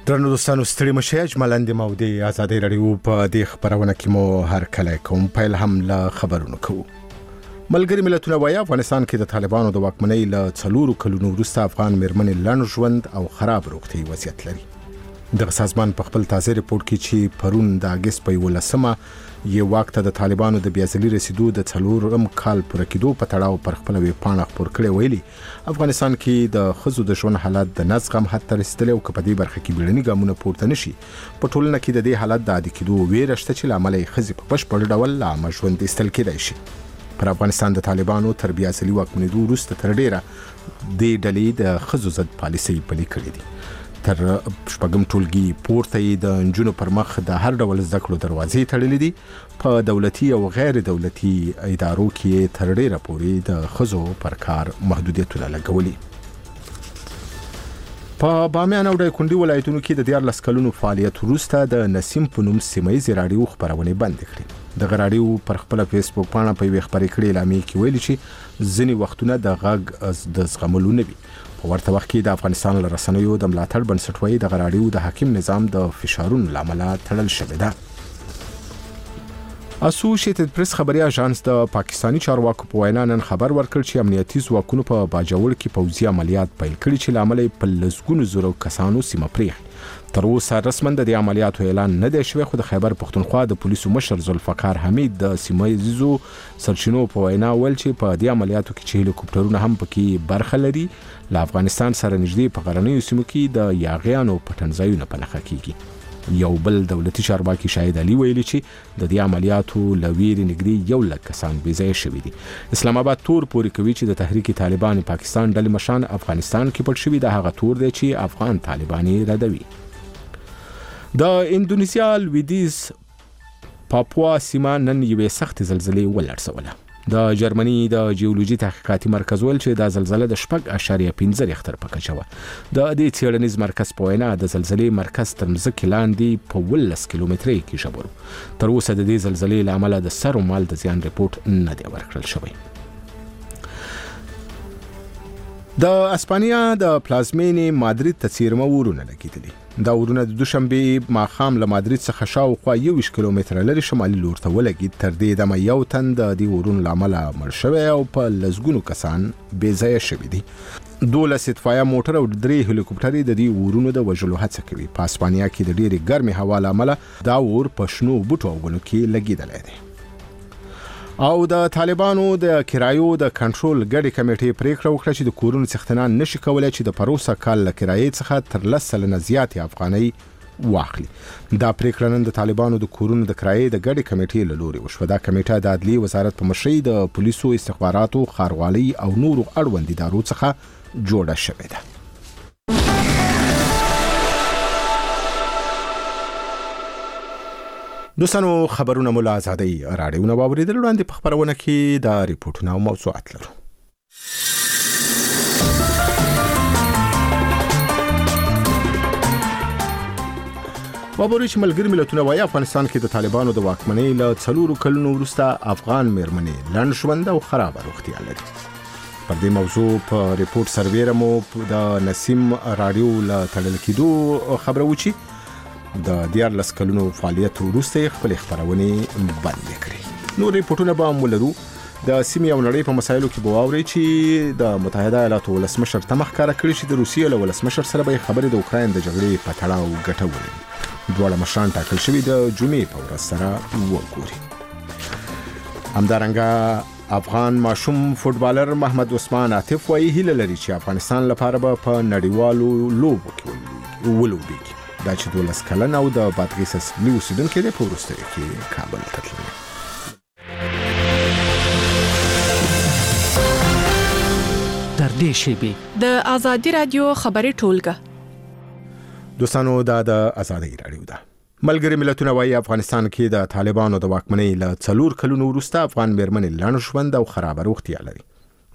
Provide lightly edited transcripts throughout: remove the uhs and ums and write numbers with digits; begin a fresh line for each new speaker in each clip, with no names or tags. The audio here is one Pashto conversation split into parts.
درنو دوستانو ستړي مشه اجمالاندې مودې ازادي رادیو په دې خبرونه کې مو هر کله کوم پیل هم له خبرونو کوو. ملګری ملتونه وايي افغانستان کې د طالبانو د واکمنۍ له 4 کلونو وروسته افغان میرمنې لنډ ژوند او خراب روغتي وضعیت لري. د سازمان په خپل تازه ریپورت کې چې پرون د اگست په 11مه یو وخت د طالبانو د بیازلي رسیدو د 4 کال پر کېدو په تړاو پر خپل وی پاڼه خبر کړي ویلي افغانستان کې د خزو د ژوند حالت د نزغم حتی رسیدلی او په دې برخه کې بیړني ګامونه پورته نشي په ټولنه کې د دې حالت د عادي کېدو ویره شته چې لامل یې خزي په بشپړ ډول لا ژوند استل کېدای شي. پر افغانستان د طالبانو تر بیازلي واکمنېدو وروسته تر ډیره د ډلې د خزو ضد پالیسۍ پلي کړې دي. تر شپږم ټولګي پورته د انجونو پر مخ د هر ډول زده کړو دروازې تړلې دي. په دولتي او غیر دولتي ادارو کې تر ډیره پورې د خزو پر کار محدودیتونه لګولي. په بامیان او دایکنډي ولایتونو کې د 14 کلونو فعالیت وروسته د نسیم په نوم سیمایي رادیو خبرونه بند کړې. د رادیو پر خپل فیسبوک باندې په وی خبرې کړې اعلامیه کې ویلي چې ځینې وختونه د غږ د زغملو نه وي. په ورته وخت کې د افغانستان له رسنیو د ملاتړ بنسټ وایي د رادیو د حاکم نظام د فشارونو لامل تړل شوی ده. اسوسییټډ پریس خبري اژانس د پاکستانی چارواکو په وینا نن خبر ورکړ چې امنیتي ځواکونو په باجوړ کې پوځي عملیات پیل کړي چې لامل په لسګونو زره کسانو سیمه پریخي. تر اوسه رسماً د عملیاتو اعلان نه دی شوی خو د خیبر پختونخوا د پولیسو مشر ذوالفقار حمید د سیمایي سرچینو په وینا ول چې په دې عملیاتو کې چې هلیکوپټرونه هم پکې برخه لري له افغانستان سره نږدې په غرنیو سیمو کې د یاغیانو پټنځایونه په نښه کیږي. یو بل دولتي چارواکي شاهد علي ویلي چې د دې عملیاتو لویری نږدې 100 کسان بې ځای شوي دي. اسلام آباد تور پورې کوي چې د تحریک طالبان پاکستان ډلې مشان افغانستان کې پټ شوي د هغه تور دی چې افغان طالبان ردوي. د اندونیزیا لویدیز پاپوا سیمه نن یوې سخت زلزلې ولړزوله. د جرمني د جیولوژي تحقیقاتي مرکز ویل چې د زلزلې د 4.5 ریختر په کچه وه. د دې څېړنیز مرکز په وینا د زلزلې مرکز تر ځمکې لاندې په 12 کیلومترۍ کې ژور. تر اوسه د دې زلزلې له امله د سر او مال د زیان ریپورت نه دی ورکړل شوی. د اسپانیا د پلازمینې مادرید ته څیرمه ورونه لګیدلي. دا ورونه د دوشنبه ماښام له مادرید څخه شاوخوا 21 کیلومتره لري شمالي لور ته ولګید. تر دې دمه یو تن د دې ورونو له امله مړ شوی او په لسګونو کسان بې ځایه شوي دي. 12 اطفایه موټر او 3 هلیکوپټرې د دې ورونو د وژلو هڅه کوي. په اسپانیا کې د ډېرې ګرمې هوا له امله دا ور په شنو بوټو او ونو کې لګیدلی دی. او د طالبانو د کرایو د کنټرول ګډي کمیټې پریکړه وکړه چې د کورونو څښتنان نشي کولای چې د پروسه کال له کرایې څخه تر 10 سلنه زیاتې افغانۍ واخلي. دا پریکړه نن د طالبانو د کورونو د کرایې د ګډي کمیټې له لوري وشوه. دا کمیټه د عدلي وزارت په مشرۍ د پولیسو استخباراتو ښاروالۍ او نورو اړوند ادارو څخه جوړه شوې ده. دوستانو خبرونه مو له ازادۍ رادیو نه واوریدل. وړاندې په خبرونه کې د ریپورتونو او موضوعات لرو. وابوري چې ملګری ملتونه وايي افغانستان کې د طالبانو د واکمنۍ له 4 کلونو وروسته افغان میرمنې لنډ ژوند او خراب روغتیا لري. پر دې موضوع په ریپورت سرویره مو د نسیم رادیو له تړل کېدو خبره وچی د 14 کلونو فعالیت وروسته خپل خبرونه بند کړې. نور ریپورتونه به هم ولرو. د سیمې او نړۍ په مسایلو کې به واوري چې د متحده ایالاتو ولسمشر تمخ کار کړی چې د روسیې له ولسمشر سره به خبرې د اوکراین د جګړې په تړاو ګټه ولري. دواړه مشران ټاکل شوي د جمعې په ورځ سره وګوري. همدارنګه افغان ماشوم فوټبالر محمد عثمان عاطف وايي هیله لري چې افغانستان لپاره به په نړیوالو لوبو کې ولوبېږي. دا چې 12 کلن او د بادغیس اصلي اوسیدونکی دی په وروستیو کې کابل ته تللی.
تر دې شیبې
د ازادي رادیو خبري ټولګه.
دوستانو دا د ازادي رادیو ده. ملګری ملتونه وايي افغانستان کې د طالبانو د واکمنۍ له 4 کلونو وروسته افغان میرمنې لنډ ژوند او خراب روغتیا لري.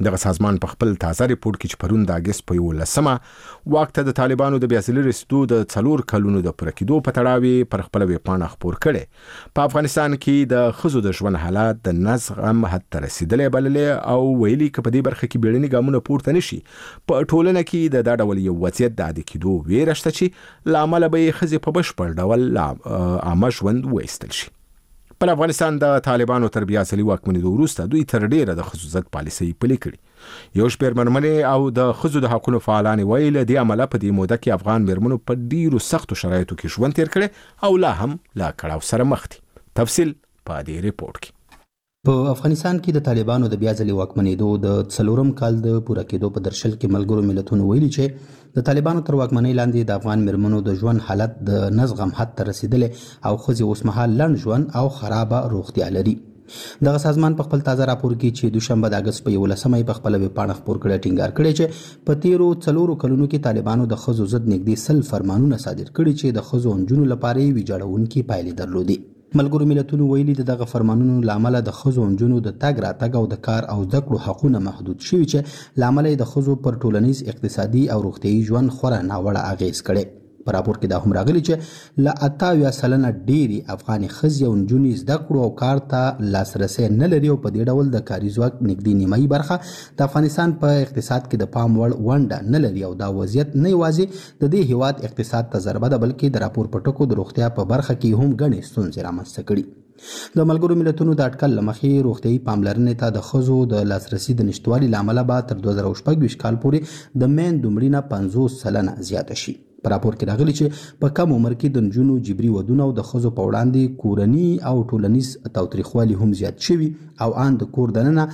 دغه سازمان په خپل تازه ریپورت کې چې پرون د اگست په 11 وخت د طالبانو د بیاځلي رسیدو د 4 کلونو د پوره کېدو په تړاو پر خپل ویبپاڼه خپور کړي. په افغانستان کې د ښځو د ژوند حالات د نزغم حد ته رسیدلې بللې او ویلي چې په دې برخه کې بیړني ګامونه پورته نشي. په ټولنه کې د ډول یو وضعیت د عادي کېدو ویره شته چې لامل به ښځې په بشپړ ډول عامه ژوند وایستل شي. په افغانستان د طالبانو تر بیاځلي واکمنېدو وروسته دوی تر ډیره د ښځو ضد پالیسۍ پلي کړي. یو شمېر مېرمنې او د ښځو د حقونو فعالانې وایي له دې امله په دې موده کې افغان مېرمنو په ډیرو سختو شرایطو کې ژوند تیر کړی او لا هم له کړاو سره مخ دي. تفصیل په دې ریپورت کې.
په افغانستان کې د طالبانو د بیاځلي واکمنېدو د 4م کال د پوره کېدو په درشل کې ملګرو ملتونو ویلي چې د طالبانو تر واکمنۍ لاندې د افغان مېرمنو د ژوند حالت د نزغم حد ته رسیدلې او ښځې اوسمهال لنډ ژوند او خرابه روغتیا لري. دغه سازمان په خپل تازه راپور کې چې دوشنبه د اگست په 11 په خپل ویبپاڼه خپور کړی ټینګار کړی چې په تیرو 4 کلونو کې طالبانو د ښځو ضد نږدې 100 فرمانونه صادر کړي چې د ښځو او نجونو لپاره ویجاړونکي پایلې درلودي. ملګرو ملتونو ویلي دغه فرمانونو لامل د ښځو او نجونو د تګ راتګ او د کار او زده کړو حقونه محدود شوي چې لامل د ښځو پر ټولنیز اقتصادي او روغتیايي ژوند خورا ناوړه اغیز کړي. په راپور کې دا هم راغلي چې له 88% ډېری افغاني ښځې او نجونې زده کړو او کار ته لاسرسی نه لري او په دې ډول د کاري ځواک نږدې نیمایي برخه د افغانستان په اقتصاد کې د پام وړ ونډه نه لري او دا وضعیت نه یوازې د دې هیواد اقتصاد ته ضربه ده بلکې د راپور په ټکو د روغتیا په برخه کې هم ګڼې ستونزې رامنځته کړي. د ملګرو ملتونو د اټکل له مخې روغتیايي پاملرنې ته د ښځو د لاسرسي د نشتوالي له امله به تر 2026 کال پورې د میندو مړینه 50% زیاته شي. په راپور کې راغلي چې په کم عمر کې د نجونو جبري ودونه او د ښځو په وړاندې کورني او ټولنیز تاوتریخوالي هم زیات شوي او ان د کور دننه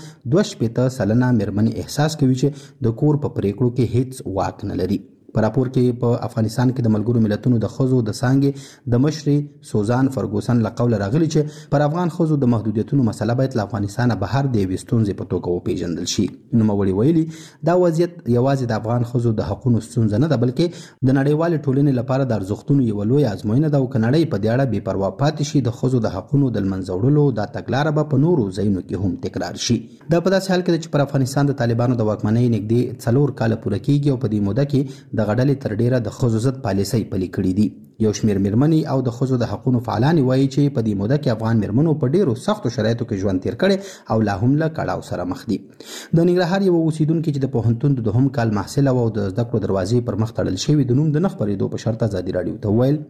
82% مېرمنې احساس کوي چې د کور په پریکړو کې هیڅ واک نه لري. په راپور کې په افغانستان کې د ملګرو ملتونو د ښځو د څانګې د مشرې سوزان فرګوسن له قوله راغلي چې پر افغان ښځو د محدودیتونو مسله باید له افغانستانه بهر د یوې ستونزې په توګه وپیژندل شي. نوموړي ویلي دا وضعیت یوازې د افغان ښځو د حقونو ستونزه نه ده بلکې د نړیوالې ټولنې لپاره د ارزښتونو یوه لویه ازموینه ده او که نړۍ په دې اړه بې پروا پاتې شي د ښځو د حقونو د لمنځه وړلو دا تګلاره به په نورو ځایونو کې هم تکرار شي. دا په داسې حال کې ده چې پر افغانستان د طالبانو د واکمنۍ نږدې 4 کاله پوره کېږي او په دې موده کې د غډلې تر ډیره د ښځو ضد پالیسۍ پلي کړي دي. یو شمېر مېرمنې او د ښځو د حقونو فعالانې وایي چې په دې موده کې افغان مېرمنو په ډیرو سختو شرایطو کې ژوند تیر کړی او لا هم له کړاو سره مخ دي. د ننګرهار یو اوسیدونکي چې د پوهنتون د 2م کال محصل او د زده کړو دروازې پر مخ تړل شوي د نوم د نه خپرېدو په شرط ازادي راډیو ته وویل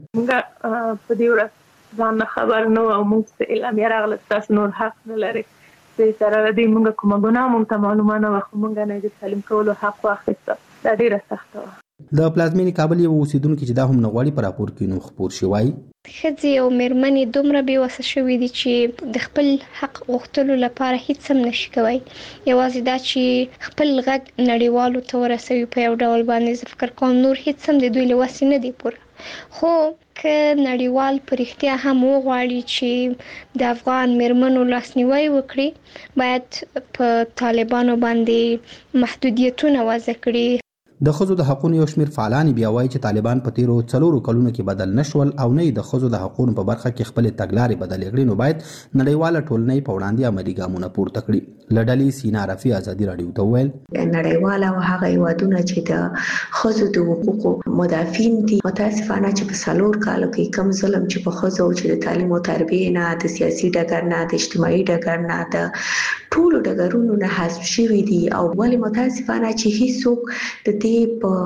موږ په دې ورځ ځان نه خبر نه او موږ ته اعلامیه راغله تاسو نور حق نه لرئ. چې سره دې موږ کومه ګناه موږ ته معلومه نه وه خو موږ نه د تعلیم کولو حق واخیسته. دا ډیره سخته وه.
د پلازمینې کابل یو اوسیدونکي چې دا هم نه غواړي په راپور کې نوم خپور شي وایي
ښځې او مېرمنې دومره بېوسه شوي دي چې د خپل حق غوښتلو لپاره هیڅ هم نشي کوی. یوازې دا چې خپل غږ نړیوالو ته ورسوي په یو ډول باندې زه فکر کوم نور هیڅ هم د دوی له وسې نه دي پوره. خو که نړیوال په رښتیا هم وغواړي چې د افغان مېرمنو لاسنیوی وکړي باید په طالبانو باندې محدودیتونه وضع کړي.
د ښځو د حقونو یو شمېر فعالان بیا وایي چې طالبان په تیرو 4 کلونو کې بدل نشول او نه د ښځو د حقونو په برخه کې خپل تګلارې بدلې کړي نو باید نړیواله ټولنې په وړاندې عملي ګامونه پورته کړي. له ډلې سینا رفیع ازادي راډیو ته وویل
نړیواله او هغه هیوادونه چې د ښځو د حقوقو مدافعین دي متاسفانه چې په 4 کالو کې کم ظلم چې په ښځو چې د تعلیم او تربیې نه د سیاسي ډګر نه د اجتماعي ډګر نه د ټولو ډګرونو نه حذف شوي دي او ولې متاسفانه چې هیڅوک د دې په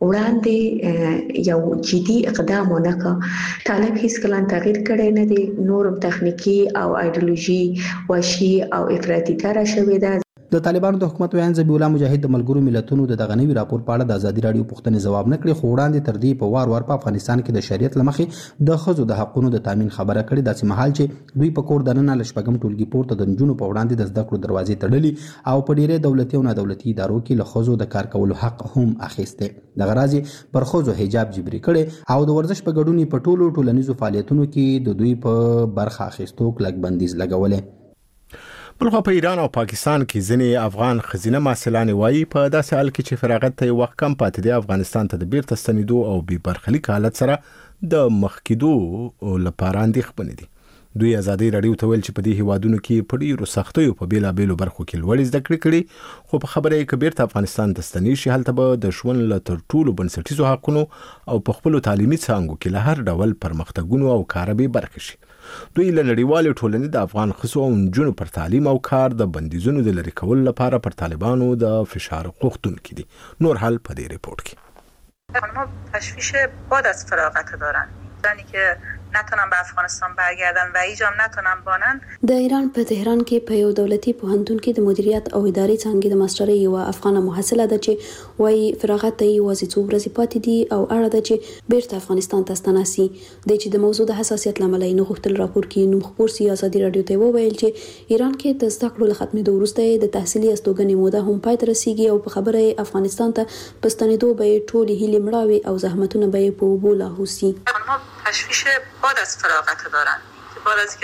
وړاندې یو جدي اقدام ونه کړ. طالب هیڅ کله تغییر کړی نه دی. نورم تخنیکی او ایډیولوژي وحشي او افراطي تر شوې ده.
د طالبانو د حکومت ویان ذبیح الله مجاهد د ملګرو ملتونو د دغه نوي راپور په اړه د ازادي راډیو پوښتنې ځواب نه کړي خو وړاندې تر دې په وار په افغانستان کې د شریعت له مخې د ښځو د حقونو د تامین خبره کړې داسې مهال چې دوی په کور دننه له شپږم ټولګي پورته د نجونو په وړاندې د زده کړو دروازې تړلي او په ډیری دولتي او نادولتي ادارو کې له ښځو د کار کولو حق هم اخیسته. دغه راځي پر ښځو حجاب جبري کړي او د ورزش په ګډون په ټولو ټولنیزو فعالیتونو کې د دوی په برخه اخیستو کلک بندیز لګولې.
بلخو په ایران او پاکستان کې ځینې افغان ښځینه محصلانې وایي په داسې حال کې چې فراغت ته وخت کم پاتې دی افغانستان ته د بیرته ستنېدو او بې برخلیک حالت سره د مخ کېدو لپاره اندېښمنې دي. دوی ازادي رادیو ته ویل چې په دې هیوادونو کې په ډیرو سختیو په بیلابېلو برخو کې لوړې زده کړې کړې، خو په خبره یې کبیر ته افغانستان ته ستنې شي هلته به د ژوند له تر ټولو بنسټیزو حقونو او په خپل تعلیمي څانګو کې له هر ډول پرمختګونو او کاربې برخې شي. دوی له نړیوالې ټولنې د افغان ښځو او نجونو پر تعلیم او کار د بندیزونو د لرې کولو لپاره پر طالبانو د فشار غوښتونکي دي. نور حال په دې ریپورت کې.
خانم‌ها تشویش بعد از فراغت دارن، زنی که نتونن به افغانستان برگردن و ایجام نتونن بانن.
د ایران په تهران کې په یو دولتي پوهنتون کې د مدیریت او ادارې څانګې د ماسترۍ یو افغانه محصله ده چې وايي فراغت ته یوازې څو ورځې پاتې دي او اړه ده چې بیرته افغانستان ته ستنه شي. د چې د موضوع د حساسیت لامل یې نه غوښتل راپور کې نوم خبر سي ازادي رادیو ته وویل چې ایران کې د زده کړو له ختمېدو وروسته د تحصیلي استوګنې موده هم پای ته رسیږي او په خبره افغانستان ته په ستنېدو به ټولې هیلې مړاوي او زحمتونه به په اوبو لاهوسي.
تشویش بعد از فراغت دارن که بعد از که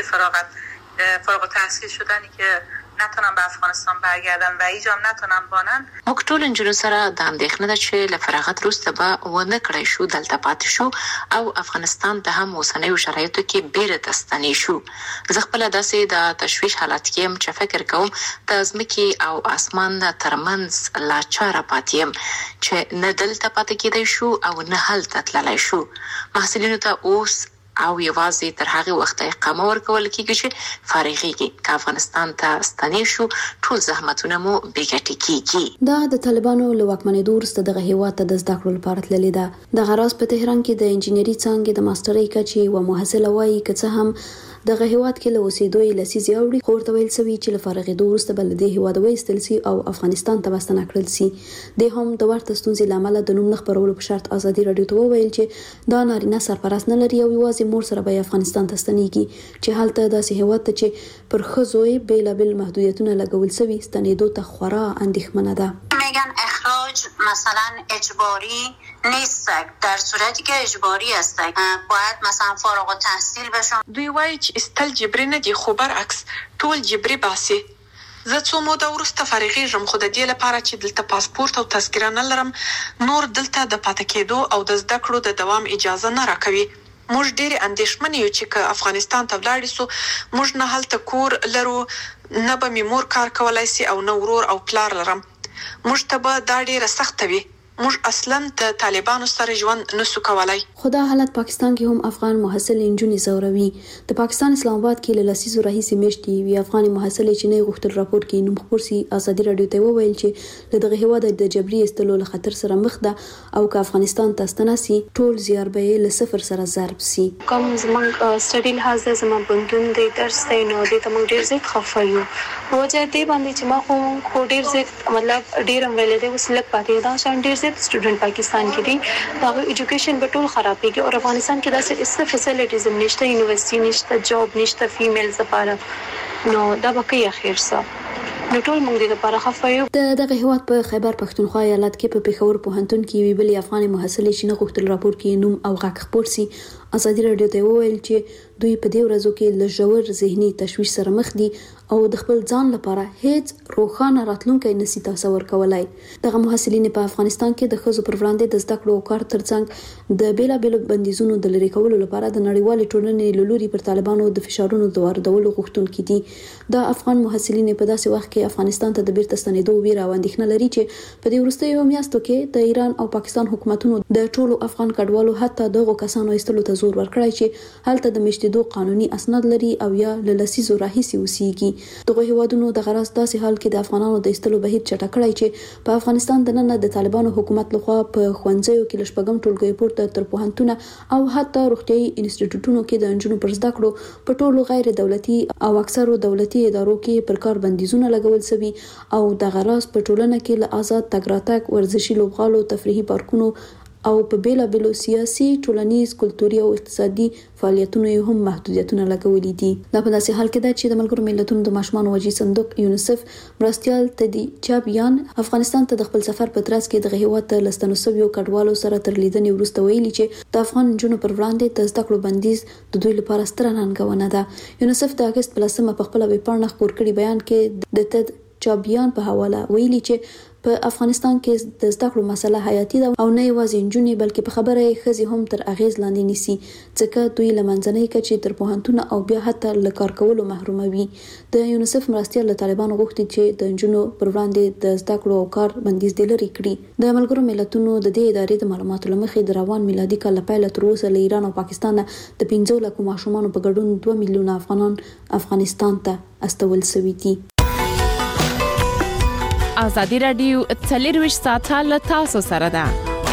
فارغ التحصیل شدنی که نتونن به افغانستان برگردن و ایجام نتونن بانن.
موږ ټول نجونو سره د اندېښنه ده چې له فراغت وروسته به ونه کړای شو دلته پاتې شو او افغانستان ته هم اوسنیو شرایطو کې بیرته ستنې شو. زه خپله داسې د تشویش حالت کې یم چې فکر کوم د ځمکې او اسمان ترمنځ لا چاره پاتې یم چې نه دلته پاتې کېدای شو او نه هلته تللی شو. محصلینو ته اوس او یوازې تر هغه وخت اقامه ورکول کېږي چې فارغېږي. که افغانستان ته ستنې شو ټول زحمتونه مو بې ګټې کېږي.
دا د طالبانو له واکمنېدو وروسته دغه هېواد ته د زده کړو لپاره تللې ده. دغه راز په تهران کې د انجینري څانګې د ماسترۍ کچې یوه محصله وایي که څه هم دغه هیواد کې له اوسېدو یې لسیزې اوړي خو ورته ویل سوي چې له فارغېدو وروسته به له دې هیواده وایستل سي او افغانستان ته به ستنه کړل سي. دی هم د ورته ستونزې له امله د نوم نه خپرولو په شرط ازادي رادیو ته وویل چې دا نارینه سرپرست نه لري او یوازې مور سره به افغانستان ته ستنېږي چې هلته داسې هیواد ته چې پر ښځو یې بېلابېل محدودیتونه لګول سوي ستنېدو ته خورا اندېښمنه ده.
میگن اخراج مثلا اجباری نیستک، در صورتی که اجباری هستک باید مثلا فارغ التحصیل بشن.
دوی وایي چې استل جبري نه دي خو برعکس ټول جبري باسي. زه څو موده وروسته فارغېږم خو د دې لپاره چې دلته پاسپورت او تذکره نه لرم نور دلته د پاتې کېدو او د زده کړو د دوام اجازه نه راکوي. موږ ډېرې اندېښمنې یو چې که افغانستان ته ولاړې سو موږ نه هلته کور لرو نه به مې مور کار کولی سي او نه ورور او پلار لرم. موږ ته به دا ډېره سخته وي. موږ اصلا د طالبانو سره ژوند نسو کولای.
خو دا حالت پاکستان کې هم افغان محصل نجونې ځوروي. د پاکستان اسلام آباد کې له لسیزو راهیسې میاشتې یوې افغاني محصلې چې نه غوښتل راپور کې نوم خبر سي ازادي رادیو ته وویل چې له دغه هیواده د جبري ایستلو له خطر سره مخ ده او که افغانستان ته ستنه سي ټول زیار به یې له صفر سره ضرب سي.
کوم زموږ سټډي لحاظ د زموږ بندون د درس دی نو د ته موږ ډیر زیات خفه یو. وجه دې باندې چې ما خو ډیر زیات مطلب ډیر ویلې د وسلک پاتې دا شان ډیر स्टूडेंट पाकिस्तान की थी तो एजुकेशन बटूल खराब है और अफगानिस्तान के दास इससे फैसिलिटीज निश्चित यूनिवर्सिटी निश्चित जॉब निश्चित फीमेल्स لپاره نو دا به کې اخر څه نو ټول موږ د لپاره خفایو.
دغه هیواد په خیبر پښتونخوا ایالت کې په پېښور پوهنتون کې وی بل افغاني محصلې چې نه غوښتل راپور کې نوم او غږ خبر سي ازادي رادیو ته وویل چې دوی په دې ورځو کې له ژور ذهني تشویش سره مخ دي او د خپل ځان لپاره هیڅ روښانه راتلونکی نشي تصور کولای. دغه محصلین په افغانستان کې د ښځو پر وړاندې د زده کړو او کار ترڅنګ د بیلابېلو بندیزونو د لرې کولو لپاره د نړیوالې ټولنې له لوري پر طالبانو د فشارونو د واردولو غوښتونکي دي. دا افغان محصلین په داسې وخت کې افغانستان ته د بیرته ستنېدو ویره او اندېښنه لري چې په دې وروستیو میاشتو کې د ایران او پاکستان حکومتونو د ټولو افغان کډوالو حتی دغه کسانو ایستلو ته زور ورکړی چې هلته د میشتېدو قانوني اسناد لري او یا له لسیزو راهیسې اوسېږي. دغه هیوادونو د غرض داسې حال کې د افغانانو د ایستلو بهیر چټک کړی چې په افغانستان دننه د طالبانو حکومت لخوا په ښوونځیو کې له شپږم ټولګیو پورته تر پوهنتونه او حتی روغتیايي انسټیټیوټونو کې د نجونو پر زده کړو په ټولو غیر دولتي او اکثرو دولتي ادارو کې پر کار بندیزونه لګول شوي او د غرض په ټولنه کې له آزاد تګ راتګ ورزشي لوبغالو تفریحي پارکونو او په بیلابېلو سیاسي ټولنیز کلتوري او اقتصادي فعالیتونو هم محدودیتونه لګولي دي. دا په داسې حال کې ده چې د ملګرو ملتونو د ماشومان وجي صندوق یونیسف مرستيال تدي چابيان افغانستان ته د خپل سفر په ترڅ کې د هیواد ته لستنو سویو کډوالو سره تر لیدنې وروسته ویلي چې د افغان جنونو پر وړاندې د زده کړو بندیز د دوی لپاره ستره ننګونه ده. یونیسف د اگست په 10 په خپل ویبپاڼه خپور کړي بیان کې د تد چابيان په حواله ویلي چې په افغانستان کې د زده کړو مسله حیاتي ده او نه یوازې نجونې بلکې په خبره یې ښځې هم تر اغیز لاندې نیسي ځکه دوی له منځنۍ کچې تر پوهنتون او بیا حتی له کار کولو محروموي. د یونیسف مرستیال له طالبانو غوښتي چې د نجونو پر وړاندې د زده کړو او کار بندیز دې لرې کړي. د ملګرو ملتونو د دې ادارې د معلوماتو له مخې د روان میلادي کال له پیله تر اوسه له ایران او پاکستان د 15 لکو ماشومانو په ګډون 2 میلیونه افغانان افغانستان ته استول شوي دي.
ازادي رادیو 24 ساعته له تاسو سره ده.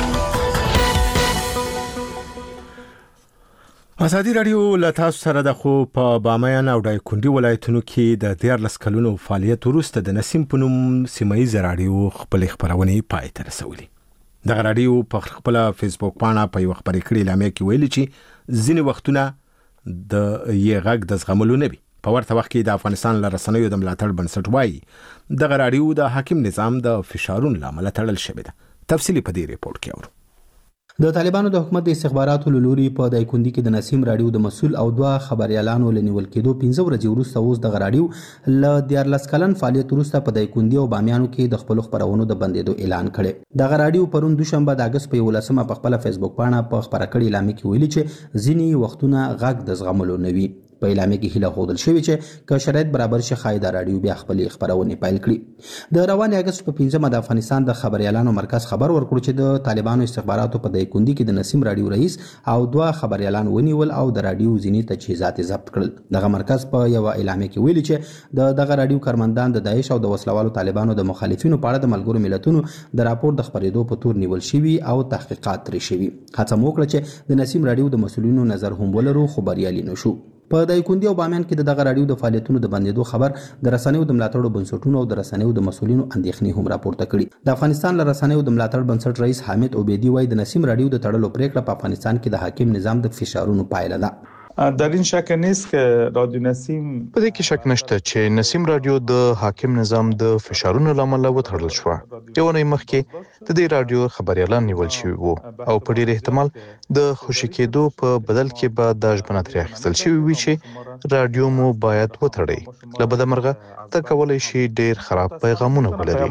ازادي رادیو له تاسو سره د خو په بامیان او دایکنډي ولایتونو کې د 14 کلونو فعالیت وروسته د نسیم په نوم سیمایي رادیو خپل خبرونه پای ته رسولې. د رادیو په خپل فیسبوک باندې په یو خبري کړي اعلان کې ویلي چې ځینې وختونه د یې غږ د زغملو نه وي. په ورته وخت کې د افغانستان له رسنیو د ملاتړ بنسټ وایي د رادیو د حاکم نظام د فشارونو لامل تړل شوی ده. تفصیلی په دې ریپورت کې اورو.
د طالبانو د حکومت د استخباراتو لوري په دایکنډي کې د نسیم رادیو د مسول او 2 خبريالانو لنیول کېدو 15 ورځې وروسته اوس د رادیو ل 14 کلن فعالیت وروسته په دایکنډي او بامیانو کې د خپل خبرونو د بندیدو اعلان کړي. د رادیو پرون دوشنبه د اگست په 18 په خپل فیسبوک باندې په خبره کړي اعلان کې ویلي چې ځینی وختونه غږ د زغملو نوي. په اعلان کې هیله خوندل شوی چې که شرایط برابر شي خایدا رادیو بیا خپل خبرونه پایل کړي. د روان اگست په 15 د افغانستان د خبريالانو مرکز خبر ورکړ چې د طالبانو استخباراتو په دایکنډي کې د نسیم رادیو رئیس او 2 خبريالان ونیول او د رادیو ځینی تجهیزات ضبط کړل. دغه مرکز په یو اعلان کې ویلي چې دغه رادیو کارمندان د داعش او د وسلوالو طالبانو د مخالفینو په اړه د ملګرو ملتونو د راپور د خبرېدو په تور نیول شوی او تحقیقات ترې شوی. هڅه وکړه چې د نسیم رادیو د مسؤلینو نظر هم ولرو خبريالي نشو. په دایکنډي او بامیان کې دغه رادیو د فعالیتونو د بندیدو خبر د رسنیو د ملاتړ بنسټونو او د رسنیو د مسؤلینو اندېښنې هم راپورته کړي. د افغانستان له رسنیو د ملاتړ بنسټ رئیس حامد عبیدی وایي د نسیم رادیو د تړلو پریکړه په افغانستان کې د حاکم نظام د فشارونو پایله ده.
در این شک نیست که رادیو نسیم
په دې کې شک نشته چې نسیم رادیو د حاکم نظام د فشارونو لامل وتړل شو. یو نه مخکې د دې رادیو خبريالان نیول شوی وو او په ډیر احتمال د خوشی کېدو په بدل کې به د ژبنه تر اخیستل شوی وي چې رادیو مو باید وتړي. لبد مرغه ته کولای شي ډیر خراب پیغامونه ولري.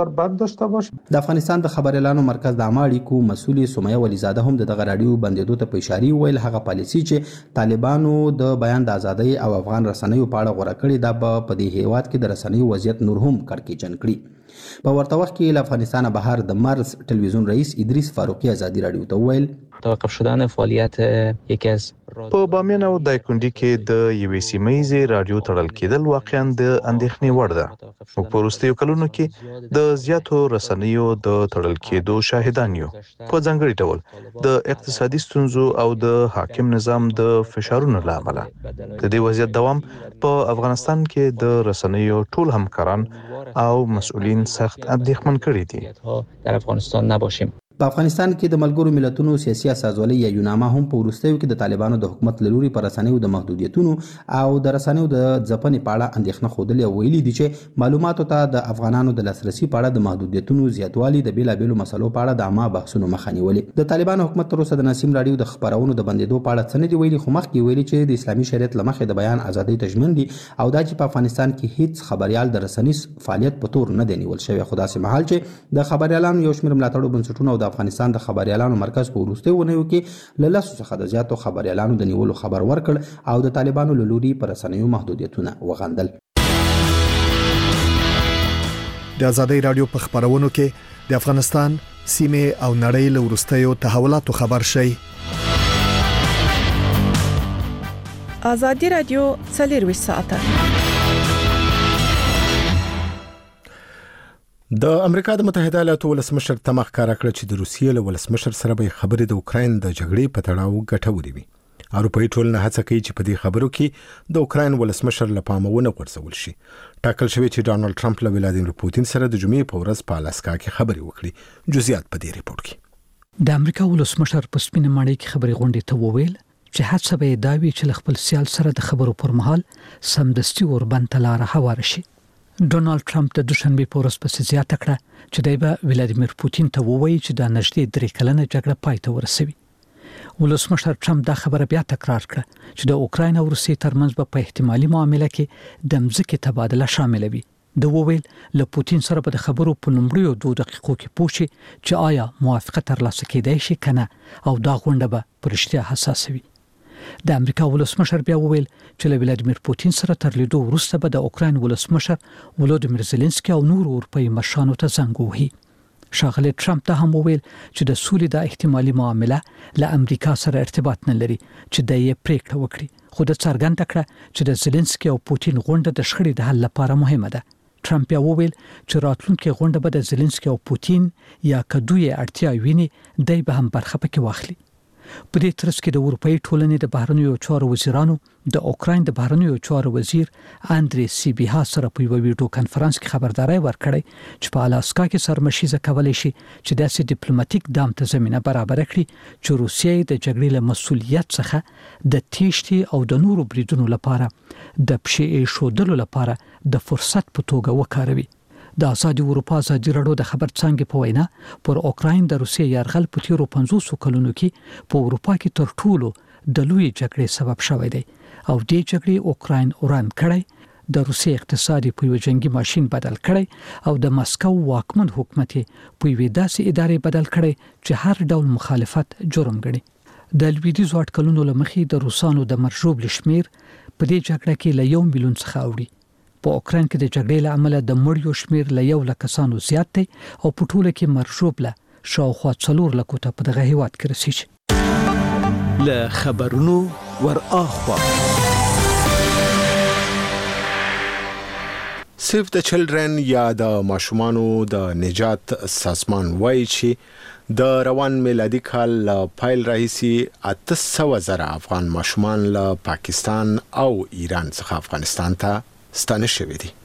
د افغانستان د خبريالانو مرکز د عامه اړیکو مسؤل سمیه ولیزاده هم دغه رادیو بندیدو ته په اشاره ویل هغه پالیسي چې طالبانو د بیان د ازادۍ او افغان رسنیو په اړه غوړه کړې ده په دې هیواد کې د رسنیو وضعیت نور هم کړکېچن کړي. په ورته وخت کې له افغانستان بهر د مرز ټلویزیون رئیس ادریس فاروقی ازادي رادیو ته ویل
توقف شدن فعالیت یکی از
په بامیان او دایکنډي کې د یوې سیمایي رادیو تړل کېدل واقعا د اندېښنې وړ ده. موږ په وروستیو کلونو کې د زیاتو رسنیو د تړل کېدو شاهدان یو. په ځانګړي ډول د اقتصادي ستونزو او د حاکم نظام د فشارونو له امله د دې وضعیت دوام په افغانستان کې د رسنیو ټول همکاران او مسؤلین سخت اندېښمن کړي دي.
در افغانستان نباشیم.
په افغانستان کې د ملګرو ملتونو سیاسي اساسولۍ یا یوناما هم په وروستیو کې د طالبانو د حکومت لوري پر رسنیو د محدودیتونو او د رسنیو د ځپنې په اړه اندېښنه خوده ویلي دي چې معلوماتو ته د افغانانو د لاسرسي په اړه د محدودیتونو زیاتوالی د بیلابېلو مسلو په اړه د عامه بحثونو مخه نیولې. د طالبانو حکومت تر اوسه د نسیم رادیو د خبرونو د بندیدو په اړه څه نه دی ویلي، خو مخکې ویلي چې د اسلامي شریعت له مخې د بیان ازادۍ تضمین دي او دا چې په افغانستان کې هیڅ خبريال د رسنیز فعالیت په تور نه دی نیول شوی. خو داسې مهال چې د خبريالانو یو شمېر ملاتړو بنسټونو او د افغانستان د خبريالانو مرکز په وروستیو ونیو کې له لاسو څخه د زیاتو خبريالانو د نیولو خبر ورکړ او د طالبانو له لوري پر رسنیو محدودیتونه وغندل.
د ازادۍ رادیو په خبرونو کې د افغانستان سیمه او نړۍ له وروستیو تحولاتو خبر شي.
ازادي رادیو 24 ساعته.
د امریکا د متحده ایالاتو ولسمشر تمخ کار کړ چې د روسیې له ولسمشر سره به خبرې د اوکراین د جګړې په تړاو ګټورې وي. اروپایي ټولنه هڅه کوي چې په دې خبرو کې د اوکراین ولسمشر له پامه ونه غورځول شي. ټاکل شوی چې ډانلډ ټرمپ له ولادیمیر پوتین سره د جمعې په ورځ په الاسکا کې خبرې وکړي. جزئیات په دې ریپورت کې.
د امریکا ولسمشر په سپینه ماڼۍ کې خبرې غونډې ته وویل چې هڅه به دا وي چې خپل سیال سره د خبرو پر مهال سمدستي وربند لاره هوار شي. ډونالد ټرمپ د دوشنبه په ورځ په زیاته کړه چې دایبه ولادیمیر پوتین ته ووایي چې د نږدې 3 کلنه جګړه پای ته ورسوي. ولسمشر ټرمپ دا خبره بیا تکرار کړه چې د اوکراین او روسیې ترمنځ په احتمالي معاملې کې د مځکې تبادله شامل وي. د وویل له پوتین سره په خبرو په لومړیو 2 دقیقو کې پوښي چې آیا موافقه ترلاسه کېدای شي کنه او دا غونډه به پر اشتیا حساس وي. د امریکا ولسمشر بیا وویل چې له ولادیمیر پوتین سره تر لیدو وروسته به د اوکراین ولسمشر ولودیمیر زيلنسکي او نور اروپایي مشرانو ته زنګ ووهي. ښاغلی ټرمپ ته هم وویل چې د سولې د احتمالي معامله له امریکا سره ارتباط نه لري چې د یې پریکړه وکړي، خو د څرګنده کړه چې د زيلنسکي او پوتین غونډه د شخړې د حل لپاره مهمه ده. ټرمپ بیا وویل چې راتلونکي غونډه به د زيلنسکي او پوتین یا کدوې اړتیا ویني دای به هم برخه پکې واخلي. په دې ترڅ کې د اروپאי ټولنې د بهرنیو چارو وزیرانو د اوکراین د بهرنیو چارو وزیر اندری سیبیها سره په یو ویډیو کانفرنس کې خبرداري ورکړې چې په الاسکا کې سرمشيزه کولای شي چې داسې ډیپلوماټیک دام ته زمينه برابر کړي چې روسیه د جګړې له مسؤلیت څخه د تیښتې او د نورو بریدونو لپاره د پښې شودلو لپاره د فرصت په توګه وکاروي. د آزادي اروپا ازادي راډیو د خبر څنګه په وینا پر اوکراین د روسیې یرغل په تیرو 500 کلونو کې په اروپا کې تر ټولو د لوی جګړې سبب شوی دی او د جګړې اوکراین اوران کړی، د روسیې اقتصادي په یو جنگي ماشين بدل کړی او د مسکو واکمن حکومت په یوه داسې ادارې بدل کړی چې هر ډول مخالفت جرم ګڼي. د لویدیځ اټکلونو لمخې د روسانو د مرجوب لشمیر په دې جګړه کې له 1 میلیون څخه اوړي. په اوکراین کې د جګړې له امله د مړیو شمیر له 1 لک کسانو زیات دی او په ټوله کې مرجوب له شاوخوا 4 لک ته په دغه هیواد کې رسیږي.
له خبرونو ور اخوا
سیف د چلډرن یا د ماشومانو د نجات سازمان وایي چې د روان میلادي کال پایل راهیسي 800,000 افغان ماشومان له پاکستان او ایران څخه افغانستان ته ستانه شوی دي.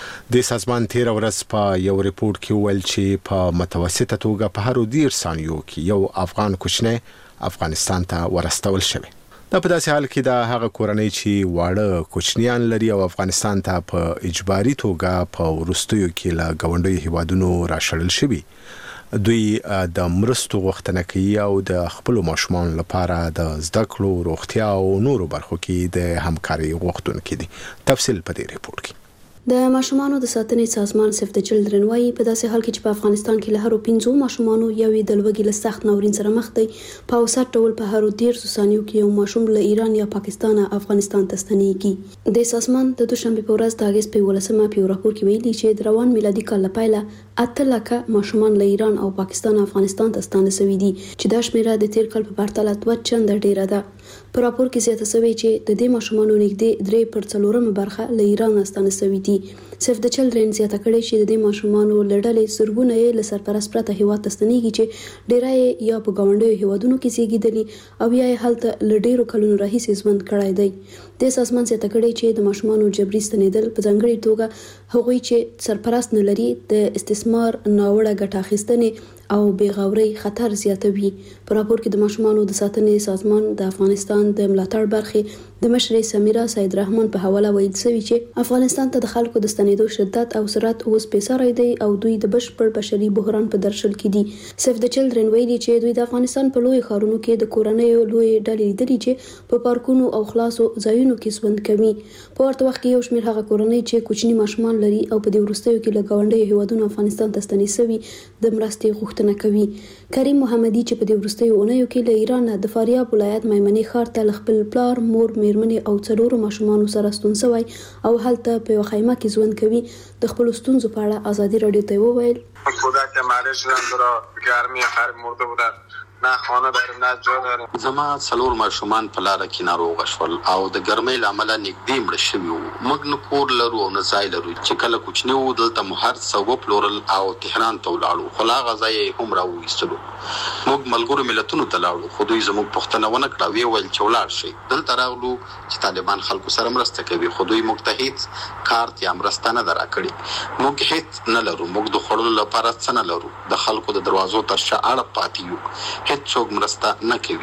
د سازمان تیر ورځ په یو ریپورت کې ویل چې په متوسطه توګه په هر 10 ثانیو کې یو افغان کوچنی افغانستان ته ورستول شوی. دا په داسې حال کې د هغه کورنۍ چې واړه کوچنیان لري او افغانستان ته په اجباري توګه په ورستیو کې له غونډي هیوادونو راشړل شوی، دوی د مرستو غوښتنه کوي او د خپل ماشومان لپاره د زده کړو، روغتیا او نورو برخو کې د همکاري غوښتونکي دي. تفصیل په دې ریپورت کې.
د ماشومانو د ساتنې سازمان سیف د چلډرن وايي په داسې حال کې چې په افغانستان کې له هر 5 ماشومانو یوې د لوږې له سخت ناورین سره مخ دی، په اوسط ډول په هر 13 ثانیو کې یو ماشوم له ایران یا پاکستان افغانستان ته ستنېږي. د سازمان د دوشنبه په ورځ د اگست په 18 په یو راپور کې ویلي چې د روان میلادي کال لپاره 8 لک ماشومان له ایران او پاکستان افغانستان ته ستانه شوي دي چې دا شمیره د تیر کال په پرتله 2 چنده ډیره ده. په راپور کې زیاته شوی چې د دې ماشومانو نږدې 3% برخه له ایران ستانه شوي دي. سیف د چلډرن زیاته کړي چې د دې ماشومانو لړلې سرګونه یې له سرپرست پرته هیواد ته ستنېږي چې ډیری یا په ګاونډیو هیوادونو کې زیږیدلي او یا هلته لډیرو کلونو راهیسې ژوند کړی دی. د سازمان زیاته کړي چې د ماشومانو جبري ستنېدل په ځانګړي توګه هغوی چې سرپرست نه لري د استثمار، ناوړه ګټه اخیستنې او بیغوري خطر زیاتوي. په راپور کې د ماشومانو د ساتنې سازمان د افغانستان د ملاتړ برخې د مشرې سمیرا سید رحمان په حواله ویل شوی چې افغانستان ته د خلکو د ستنېدو شدت او سرعت اوس پیساري دی او دوی د بشپړ بشري بحران په درشل کې دي. سیف د چلډرن ویلي چې دوی د افغانستان په لوی ښارونو کې د کورنیو لوی ډلې لیدلې چې په پارکونو او خلاصو ځایونو کې ژوند کوي. په ورته وخت کې یو شمېر هغه کورنۍ چې کوچني ماشومان لري او په دې وروستیو کې له ګاونډیو هیوادونو افغانستان ته ستنې شوي د مرستې غوښتنه کوي. کریم محمدي چې په دې وروستیو اونیو کې له ایران د فاریاب ولایت میمنې ښار ته خپل پلار، مور، میرمنې او 4 ماشومانو سره ستون شوی او هلته په یو خیمه کې ژوند کوي. د خپل ستونزو په اړه ازادي رادیو ته وویل:
خدا که ماره شدن را گرمی خر مرده بودن، نه خانه داریم نه جا داریم.
زما 4 ماشومان په لاره کې ناروغ شول او د ګرمۍ له امله نږدې مړه شوي وو. موږ نه کور لرو او نه ځای لرو. چې کله کوچني وو دلته مو هر څه وپلورل او تهران ته ولاړو، خو لا هغه ځای یې هم راوویستلو. موږ ملګرو ملتونو ته لاړو خو دوی زموږ پوښتنه ونه کړه، ویې ویل چې ولاړ شئ. دلته راغلو چې طالبان خلکو سره مرسته کوي خو دوی موږ ته هیڅ کارت یا مرسته نه ده راکړې. موږ هیڅ نه لرو، موږ د خوړلو لپاره څه نه لرو. د خلکو د دروازو تر شا اړه پاتې یو، هیڅ څوک مرسته نه کوي.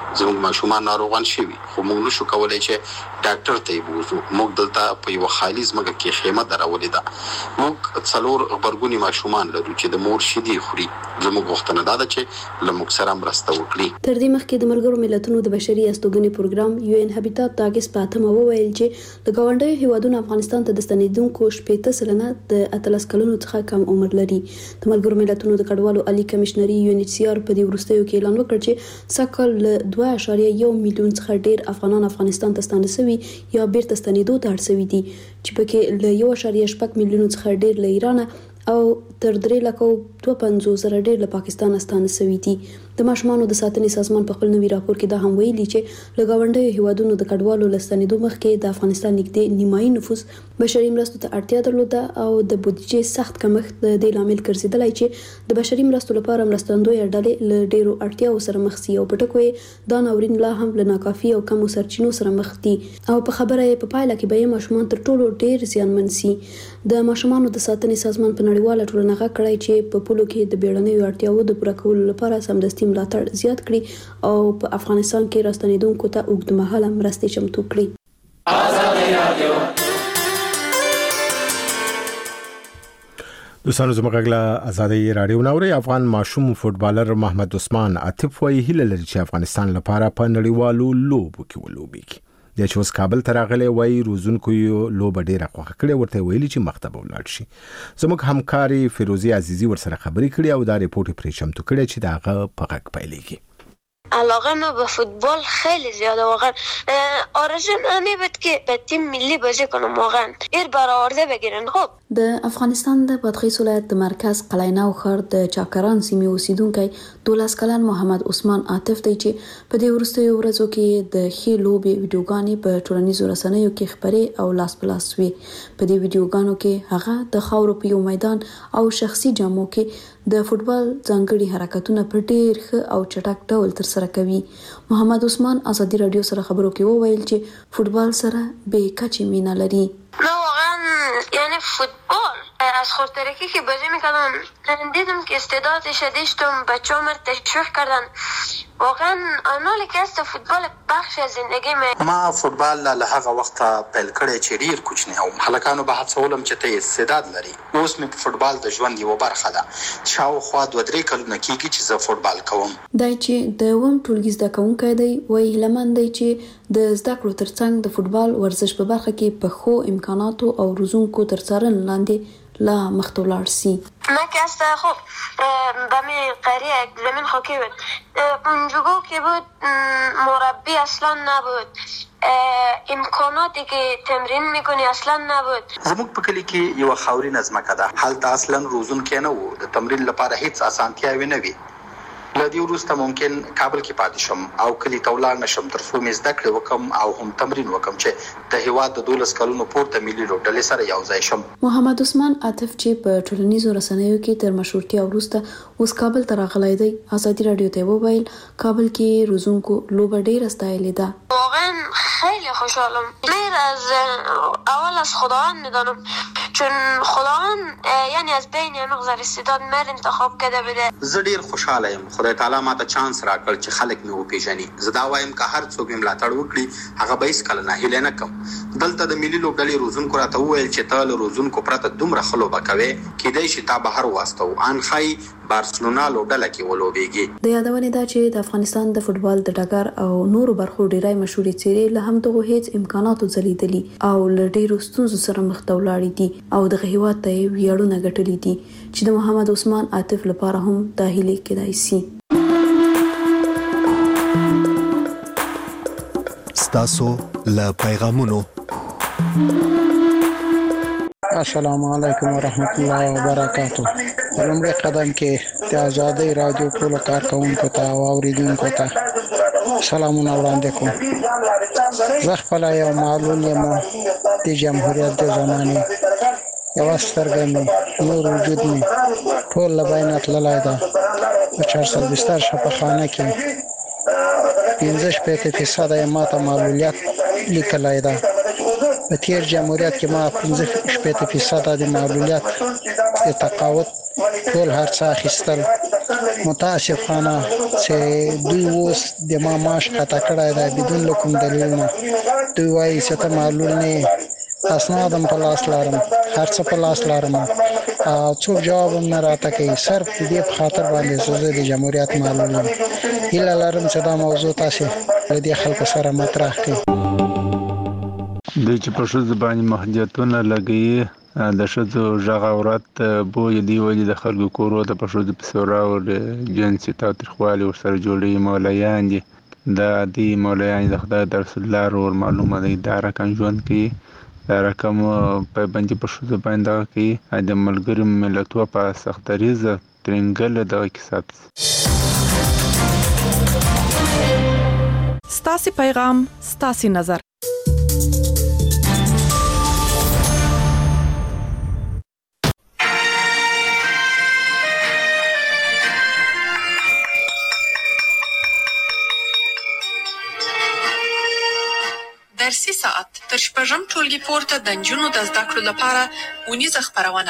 زموږ ماشومان ناروغان شوي خو موږ نشو کولای چې ډاکټر ته یې بوزو. موږ دلته په یو خالي ځمکه کې خیمه درولې ده. موږ 4 غبرګوني ماشومان لرو چې د مور شیدې خوري. زموږ غوښتنه دا ده چې له موږ سره مرسته وکړي.
تر دې مخکې د ملګرو ملتونو د بشري استوګنې پروګرام UN هابیټات تاګس په اتمه وویل چې د ګاونډیو هیوادونو افغانستان ته د ستنیدونکو 80% د 13 کلونو څخه کم عمر لري. د ملګرو ملتونو د کډوالو عالی کمشنري UNHCR په دې وروستیو کې اعلان وکړ چې سکهال له 2.1 میلیون څخه ډیر افغانان افغانستان ته ستانه شوي یا بیرته ستنیدو ته اړ شوي دي چې پکې له 1.8 میلیون څخه ډیر له ایران او تر 3,52,000 ډیر له پاکستان ستانه شوي دي. د ماشومانو د ساتنې سازمان په خپل نوي راپور کې دا هم ویلي چې له ګاونډیو هیوادونو د کډوالو لستنیدو مخکې د افغانستان نږدې نیمایي نفوس بشري مرستو ته اړتیا درلوده او د بودیجې سخت کمښت د دې لامل ګرځیدلی چې د بشري مرستو لپاره مرستندوی ډلې له ډیرو اړتیاو سره مخ شي او په ټکو یې دا ناورین لا هم له ناکافي او کمو سرچینو سره مخ دي او په خبره یې په پایله کې به ماشومان تر ټولو ډیر زیانمن شي. د ماشومانو د ساتنې سازمان په نړیواله ټولنه غږ کړی چې په پولو کې د بیړنیو اړتیاو د پوره کولو لپاره سمدستي ملاتړ زیات کړي او په افغانستان کې راستنیدونکو ته اوږدمهاله مرستې چمتو کړي.
دوستانو زموږ غږ آزادۍ رادیو نوري. افغان ماشوم فوټبالر محمد عثمان عاطف وایي هیله لري چې افغانستان لپاره په نړیوالو لوبو کې ولوبېږي. د چې اوس کابل ته راغلی وایي روزونکو یې لوبه ډېره خوښه کړې، ورته ویلي چې مخ ته به ولاړ شي. زموږ همکاري فیروزي عزیزي ورسره خبرې کړې او دا ریپورت یې پرې چمتو کړی چې د هغه په غږ پیلېږي.
علاقه ما به فوتبال خیلی زیاده واقعا. آرزوم اینه بود که به تیم ملی بازی کنم واقعا. ایر برآورده بگیرن. خب
د افغانستان د بادغیس ولایت د مرکز قلعه‌نو ښار د چاکران سیمې اوسیدونکی 12 کلن محمد عثمان عاطف دی چې په دې وروستیو ورځو کې د ښې لوبې ویډیوګانې په ټولنیزو رسنیو کې خبرې او لاس په لاس وي. په دې ویډیوګانو کې هغه د خاورو په یو میدان او شخصي جامو کې د فوټبال ځانګړي حرکتونه په ډېر ښه او چټک ډول ترسره کوي. محمد عثمان ازادي رادیو سره خبرو کې وویل چې فوټبال سره به کچې مینه لري.
یعنی فوتبال از خودترکی که بازی میکردم دیدم که استعدادش داشتم، بچه‌ها مرا تشویق کردن. واقعا آنالی که است فوتبال بخش از زندگی
ما فوتبال له هغه وخت پیل کړی چې ډیر کوچنی وم. هلکانو به هڅولم چې ته استعداد لري. اوس مې فوتبال د ژوند یو برخه ده. شاوخوا 2-3 کلونه کېږي چې زه فوتبال کوم.
دا چې د وم ټولګي زده کوونکی دی وایي هیلهمند دی چې د زده کړو ترڅنګ د فوتبال ورزش په برخه کې په ښو امکاناتو او روزونکو تر څارنې لاندې لا مخته ولاړ شي.
ما که است خب بمی قریه زمین خاکی بود. اونجا که بود مربی اصلا نبود. امکاناتی که تمرین میکنی اصلا نبود.
زموږ په کلی کې یو خاورینه ځمکه ده. هلته اصلا روزونکی نه و. د تمرین لپاره هیڅ اسانتیاوې نه وي. له دې وروسته ممکن کابل کې پاتې شم او کلی ته ولاړ نشم تر څو مې زده کړې وکم او هم تمرین وکم چې د هیواد د 12 کلونو پورته ملي لوبډلې سره یو ځای شم.
محمد عثمان عاطف چې په ټولنیزو رسنیو کې تر مشهورتیا وروسته اوس کابل ته راغلی دی ازادي رادیو ته وویل کابل کې روزونکو لوبه ډېره ستایلې ده.
واقعا خیلی خوشحالم. میر از اول از خداوند میدانم چون خداوند یعنی از بین مقدار استعداد مر انتخاب کرده بده.
زه ډېر خوشاله یم. خدای تعالی ماته چانس راکړ چې خلک مې وپیژني. زه دا وایم که هر څوک مې ملاتړ وکړي هغه به هیڅکله ناهیلی نه کوم. دلته د ملي لوبډلې روزونکو راته وویل چې ته له روزونکو پرته دومره ښه لوبه کوې کیدای شي تا بهر واستو. ان ښایي بارسلونا لوبډله کې ولوبېږي.
د یادونې دا چې د افغانستان د فوټبال د ډګر او نورو برخو ډېری مشهورې څېرې له همدغو هیڅ امکاناتو ځلیدلي او له ډېرو ستونزو سره مخ ته ولاړې دي او دغه هېواد ته یې ویاړونه ګټلي دي چې د محمد عثمان عاطف لپاره هم دا هیلې کېدای شي.
ستاسو له پیغامونو.
السلام علیکم ورحمت الله وبرکاتہ. لومړی قدم کې د آزادۍ رادیو ټول کارکونکو ته او اوریدونکو ته سلامونه وړاندې کوم. زه خپل یو معلول یم د جمهوریت د زمانې یو سترګه مې نور وجود مې ټول له بینه تللی ده. په 420 شفاخانه کې 15% یې ماته معلولیت لیکلی ده. په تیر جمهوریت کې ما 15% د معلولیت د تقاعد ټول هرڅه اخیستل. متاسفانه چې دوی اوس د معاش خطا کړی دی بدون له کوم دلیل نه. دوی وایي چې ته معلول نه یې، اسنادم په لاس لرم، هر څه په لاس لرم، او څوک جواب هم نه راته کوي. صرف د دې په خاطر باندې چې زه د جمهوریت معلول یم. هیله لرم چې دا موضوع تاسې له دې خلکو سره مطرح کړئ.
دوی چې په ښځو باندې محدودیتونه لګوي، د ښځو غږ اورات بوی دی ولې د خلکو کورو ته په ښځو پسې راوړ جنسي تاوتریخوالي ورسره جوړوي. مولایان دي، دا دی مولایان د خدای د رسول الله ور معلومه دی، دا رقم ژوند کوي، دا رقم پابندي په ښځو باندې دغه کوي. د ملګرو ملتونو په سختریزه ترنګل دغه کیسه.
ستاسي پیغام ستاسي نظر.
درسي ساعت تر شپږم ټولګي پورته د نجونو د زده کړو لپاره ونیزه خپرونه.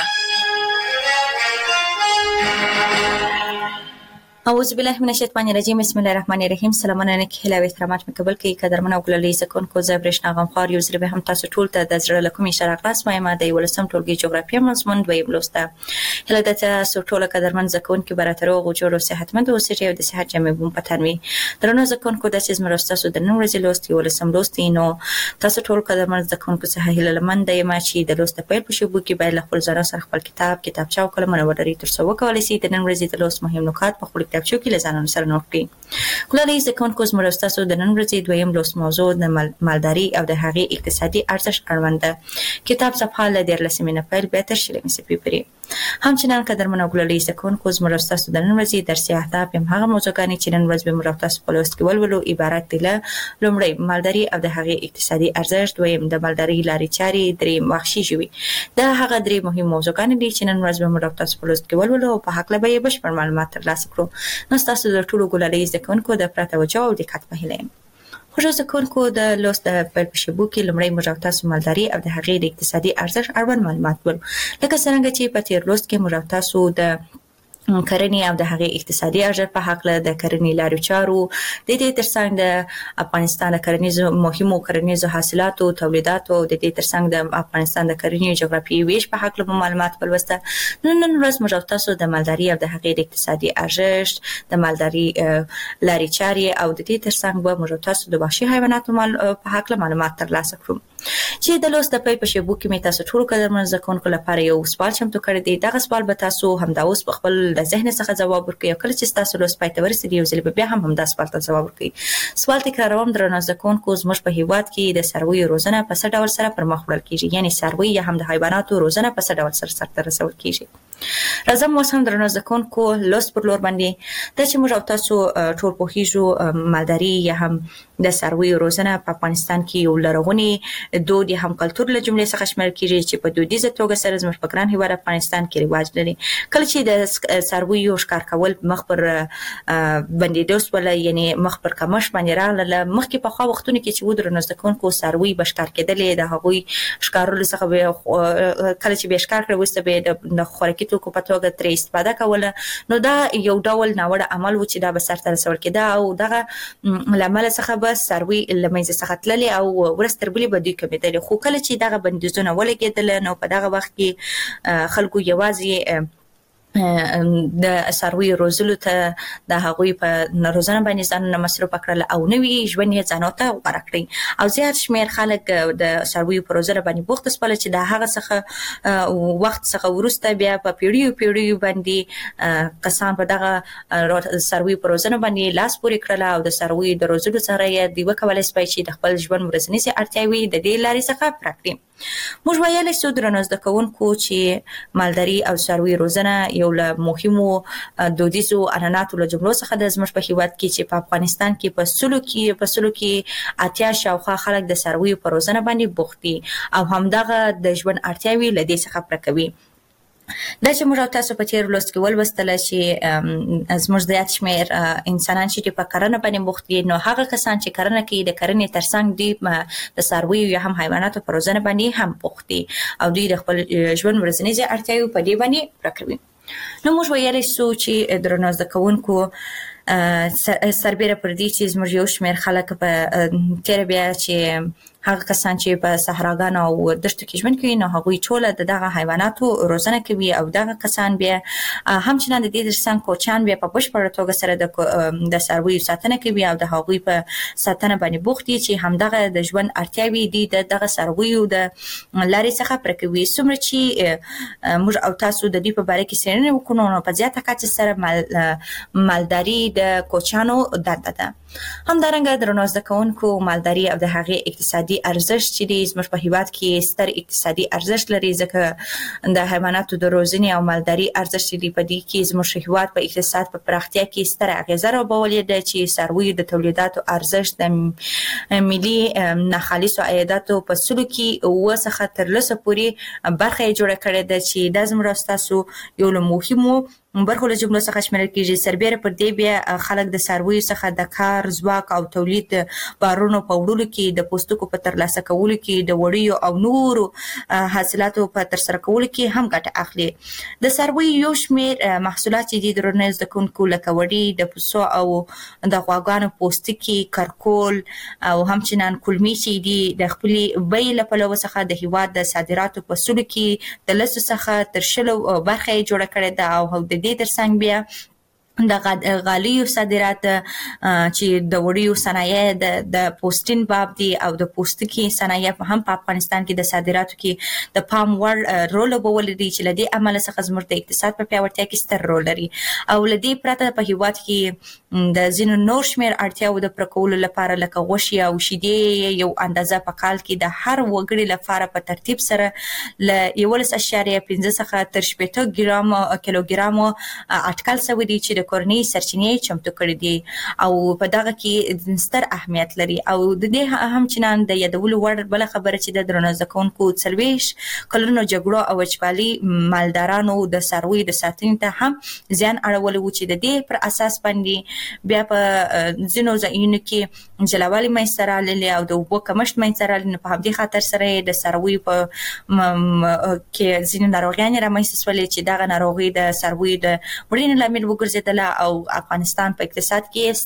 اعوذ بالله من الشیطان الرجیم. بسم الله الرحمن الرحیم. سلامونه نیک هیله او احترامات مې قبول کړئ. قدرمن او ګلالي زکونکو زه برېښنا غمخوار یو ځل به هم تاسو ټول ته د زړه له کومې اشاره خلاص وایم. د 11م ټولګي جغرافیه مضمون دویم لوست. هیله ده تاسو ټول قدرمن زکونکو براتر او جوړ او صحتمند اوسئ او د صحت جامې بوم پتن وي. درنو زکونکو د سیس مرستاسو د نن ورځې لوست 11م لوست نو تاسو ټول قدرمن زکونکو څخه هیله لمنده یم چې د لوست په پیل شو کې باید خپل ځان سره خپل کتابچه او قلم ولرئ تر څو وکولای شئ د نن ورځې د لوست مهم نکات په خپل کتابچو کې لزانو سره نوٹ کړئ. ګلالي زکونکو زمرستاسو د نن ورځې دویم لوست موضوع د مالداري او د هغې اقتصادي ارزښت اړوند ده. کتاب صفحه له 13 نه پیل به تر 20 صفحې پورې. همچنان قدرمن او ګلالي زکونکو زمرستاسو د نن ورځې درسي اهداف هم هغه موضوعګانې چې نن ورځ به مرتاسو په لوست کې ولولو عبارت دي له لومړی مالداري او د هغې اقتصادي ارزښت، دویم د مالداري لارې چارې، دریم وحشي ژوي. دا هغه درې مهم موضوعګانې دي چې نن ورځ به مرتاسو په لوست کې ولولو او په هکله به یې بشپړ معلومات ترلاسه کړو. نو تاسو د ټولو ګلالي زکونکو د پرته توجه او دقت په هیله یم. خوږو زکونکو د لوست د پیل په شیبو کې لومړی موږ تاسو مالداري او د هغې د اقتصادي ارزښت اړوند معلومات ولرو. لکه څنګه چې په تیر لوست کې موږ تاسو د کرنې او د هغې اقتصادي ارزښت په هکله د کرنې لارو چارو د دې ترڅنګ د افغانستان د کرنیزو مهمو کرنیزو حاصلاتو تولیداتو د دې ترڅنګ د افغانستان د کرنې جغرافیایي ویش په هکله معلومات ولوسته. نن ورځ موږ تاسو د مالداري او د هغې د اقتصادي ارزښت، د مالداري لارې چارې او د دې ترڅنګ به موږ تاسو د وحشي حیواناتو په هکله معلومات ترلاسه کړو. چې د لوست د پیل په شیبو کې مې تاسو ټول قدرمن زکونکو لپاره یو سوال چمتو کړی دی. دغه سوال به تاسو همدا اوس په خپل د ذهن څخه جواب ورکړئ او کله چې تاسو لوست پای ته ورسیږي یو ځل بیا هم همدا سوال ته جواب ورکړئ. سوال تکراروم. درنو زکونکو زموږ په هیواد کې د څارویو روزنه په څه ډول سره پر مخ وړل کیږي؟ یعنی څاروي یا هم د حیواناتو روزنه په څه ډول سره سرته رسول کیږي؟ راځم اوس هم درنو زکونکو لوست پر لور باندې دا چې موږ تاسو ټول پوهیږو مالداري یا هم د څارویو روزنه په افغانستان کې یو لرغونی دود یا هم کلتور له جملې څخه شمېرل کیږي چې په دودیزه توګه سره زموږ په ګران هیواد افغانستان کې رواج لري. کله چې د څارویو ښکار کول مخ پر بندېدو شول، یعنی مخ پر کمښت باندې راغله، مخکې پخوا وختونو کې چې درنو زکونکو څاروي به ښکار کېدلې، د هغوی ښکارولو څخه به کله چې به ښکار کړی وروسته به د خوراکي توکو په توګه ترې استفاده کوله. نو دا یو ډول ناوړه عمل و چې دا به سرته رسول کېده او دغه له امله څخه به څاروي له منځه څخه تللې او ورځ تر بلې به دوی کمېدلې. خو کله چې دغه بندیزونه ولګېدل نو په دغه وخت کې خلکو یوازې د څارویو روزلو ته د هغوی په روزنه باندې ځانونه مصروف کړل او نوي ژوند یې ځانو ته غوره کړی او زیات شمېر خلک د څارویو په روزنه باندې بوخت شول چې د هغه څخه وخت څخه وروسته بیا په پیړیو باندې کسان په دغه څارویو په روزنه باندې لاس پورې کړل او د څارویو د روزلو سره یې دوی وکولای شي چې د خپل ژوند ورځنیزې اړتیاوې د دې لارې څخه پوره کړي. موږ ویلی شو درنو زده کوونکو چې مالداري او څاروي روزنه یو له مهمو دودیزو عنعناتو له جملو څخه ده زموږ په هیواد کې چې په افغانستان کې په سلو کې اتیا شاوخوا خلک د څارویو په روزنه باندې بوخت دي او همدغه د ژوند اړتیاوې له دې څخه پوره کوي. دا چې موږ تاسو په تیر لوست کې ولوستله چې زموږ زیات شمېر انسانان چې په کرنه باندې بوخت دي، نو هغه کسان چې کرنه کوي د کرنې ترڅنګ دوی د څارویو یا هم حیواناتو په روزنه باندې هم بوخت دي او دوی د خپل ژوند ورځنیزې اړتیاوې په دې باندې پوره کوي. نو موږ ویلی سو چې درنو زده کوونکو سربیره پر دې چې زموږ یو شمېر خلک په تېره بیا چې هغه کسان چې په صحراګانو او دښتو کې ژوند کوي نو هغوی ټوله د دغه حیواناتو روزنه کوي او دغه کسان بیا همچنان د دې ترڅنګ کوچیان بیا په بشپړه توګه سره د څارویو ساتنه کوي او د هغوی په ساتنه باندې بوخت دي چې همدغه د ژوند اړتیاوې دي د دغه څارویو د لارې څخه پوره کوي. څومره چې موږ او تاسو د دې په باره کې څېړنې وکړو نو په زیاته کچه سره مالداري د کوچیانو دنده ده. همدارنګه درنو زده کوونکو مالداري او د هغې اقتصادي ارزښت چې دی زموږ په هیواد کې ستر اقتصادي ارزښت لري ځکه د حیواناتو د روزنې او مالداري ارزښت دی په دې کې زموږ هیواد په اقتصاد په پراختیا کې ستره اغیزه راوبولې ده چې څارویو د تولیداتو ارزښت د ملي ناخالصو عایداتو په سلو کې 9 څخه تر 10 پورې برخه یې جوړه کړې ده چې دا زموږ ستاسو یو له مهمو برخو له جملو څخه شمیرل کېږي. سربیره پر دې بیا خلک د څارویو څخه د کار ځواک او تولید بارونو په وړلو کې د پوستکو په ترلاسه کولو کې د وړیو او نورو حاصلاتو په ترسره کولو کې هم ګټه اخلي. د څارویو یو شمېر محصولات چې دي درنو زده کوونکو لکه وړي د پسو او د غواګانو پوستکي کرکول او همچنان کلمې چې دي د خپلې بیې له پلوه څخه د هیواد د صادراتو په سلو کې د 10 څخه تر 20 برخه یې جوړه کړې ده او د دې ترڅنګ بیا د غالیو صادرات چې د وړیو صنایع د پوستین باب دي او د پوستکي صنایع هم په افغانستان کې د صادراتو کې د پام وړ رول لوبولی دی چې له دې عمله څخه زموږ د اقتصاد په پیاوړتیا کې ستر رول لري او له دې پرته په هیواد کې د ځینو نور شمېر اړتیاو د پوره کولو لپاره لکه غوښې او شیدې یو اندازه په کال کې د هر وګړي لپاره په ترتیب سره له 11.5 څخه تر 18 کیلوګرامو اټکل شوی دی چې کورنۍ سرچینې چمتو کړې دي او په دغه کې ستر اهمیت لري او د دې همچنان د یادولو وړ بل خبره چې د درنو زده کوونکو 40 کلونو جګړو او وچکالي مالدارانو د څارویو د ساتنې ته هم زیان اړولی و چې د دې پر اساس باندې بیا په ځینو ځایونو کې جلاوالي منځته راغلی او د اوبو کمښت منځته راغلی نو په همدې خاطر سره د څارویو په کې ځینې ناروغیانې رامنځته شولې چې دغه ناروغي د څارویو د مړینې لامل وګرځېدله او افغانستان په اقتصاد کې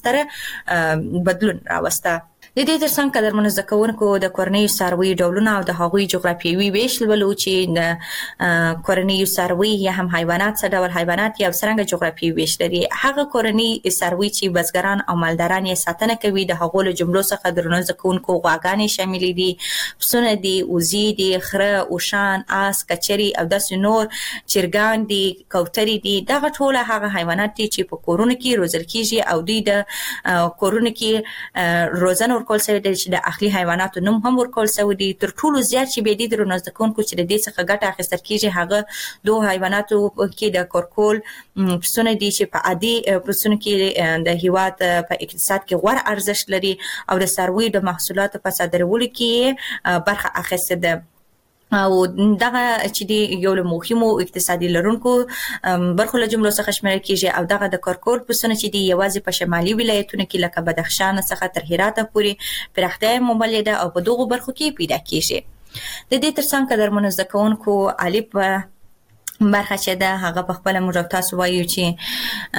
ستر بدلون راوسته. د دې ترڅنګ قدرمنو زده کوونکو د کورنیو څارویو ډولونه او د هغوی جغرافیوي ویش لولو چې د کورنیو څاروي یا هم حیوانات څه ډول حیوانات یا څرنګه جغرافیوي ویش لري. هغه کورني څاروي چې بزګران او مالداران یې ساتنه کوي د هغو له جملو څخه درنو زده کوونکو غواګانې شاملې دي، پسونه دي، وزې دي، خره، اوښان، آس، کچري او داسې نور، چرګان دي، کوترې دي. دغه ټوله هغه حیوانات دي چې په کورونو کې روزل کیږي او دوی د کورونو کې روزنه ورکول شوی دی چې د اهلي حیواناتو نوم هم ورکول شوی دی. تر ټولو زیات چې به دي درنو زده کوونکو چې د دې څخه ګټه اخیستل کیږي هغه دوه حیواناتو کې د کورکول پسونه دي چې په عادي پسونو کې د هیواد په اقتصاد کې غوره ارزښت لري او د څارویو د محصولاتو په صادرولو کې برخه اخیسته ده او دغه چې دی یو له مهمو اقتصادي لرونکو برخو له جملو څخه شمیرل کیږي او دغه د کورکول پسونه چې دی یوازې په شمالي ولایتونو کې لکه بدخشان څخه تر هرات پورې پراختیا موملې ده او په دغو برخو کې پیدا کیږي. د دې ترڅنګ قدرمنو زده کوونکو الف برخه چې ده هغه په خپل موږ تاسو وایو چې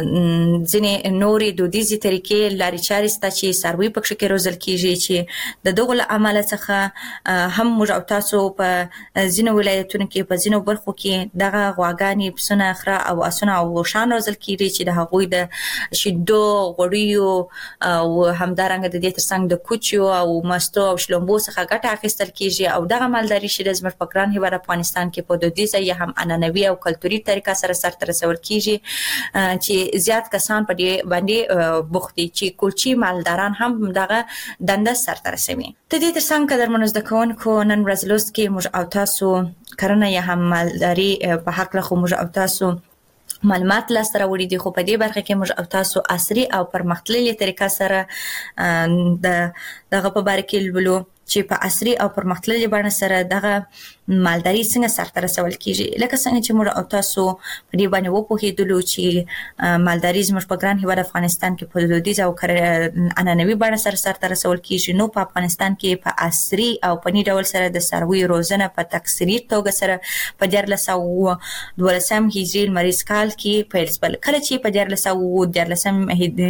ځینې نورې دودیزې طریقې لارې چارې شته چې څاروي پکې کې روزل کیږي چې د دغو له امله څخه هم موږ تاسو په ځینو ولایتونو کې په ځینو برخو کې دغه غواګانې، پسونه، خره او اسونه او اوښان روزل کیږي چې د هغوی د شیدو، غوړیو او همدارنګه د دې ترڅنګ د کوچو او مستو او شلومبو څخه ګټه اخیستل کیږي او دغه مالداري چې زموږ په ګران هیواد افغانستان کې په دودیزه یا هم عنعنوي او کلتوري طریقه سره سرته رسول کیږي چې زیات کسان په دې باندې بوخت دي چې کوچي مالداران هم دغه دنده سرته رسوي. د دې ترڅنګ قدرمنو زده کوونکو نن ورځ لوست کې موږ او تاسو کرنه یا هم مالداري په حق له موږ او تاسو معلومات لاسته راوړي دي، خو په دې برخه کې موږ او تاسو عصري او پرمختللې طریقه سره دغه په باره کې لولو چې په عصري او پرمختللي بڼه سره دغه مالداري څنګه سرته رسول کیږي. لکه څنګه چې موږ او تاسو په دې باندې وپوهېدلو چې مالداري زموږ په ګران هېواد افغانستان کې په دودیز او عنعنوي بڼه سرته رسول کیږي، نو په افغانستان کې په عصري او فني ډول سره د څارویو روزنه په تکثري توګه سره په 1412 هجري لمریز کال کې پیل شول. کله چې په 1412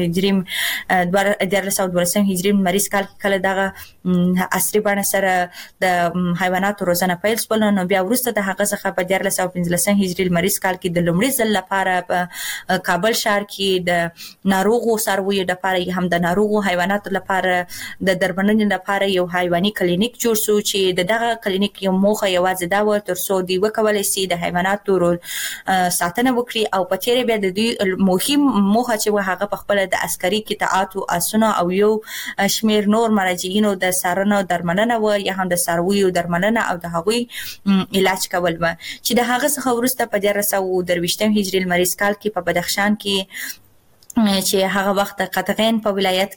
هجري لمریز کال کې کله دغه عصري بڼه سره د حیواناتو روزنه پیل شول، نو بیا وروسته د هغه څخه په 1415 هجري لمریز کال کې د لومړي ځل لپاره په کابل ښار کې د ناروغو څارویو لپاره هم د ناروغو حیواناتو لپاره د درملنې لپاره یو حیواني کلینیک جوړ شو، چې دغه کلینیک یو موخه یوازې دا و ترڅو دوی وکولای شي د حیواناتو ساتنه وکړي، او په تیرې بیا د دوی مهم موخه چې هغه په خپل د عسکري قطعاتو اسونه او یو شمیر نور مراجعینو د څارنه درملنه و یا هم د څارویو درملنه او د هغوی علاج کول و، چې د هغه څخه وروسته په 1423 هجري لمریز کال کې په بدخشان کې چې هغه وخت قطغین په ولایت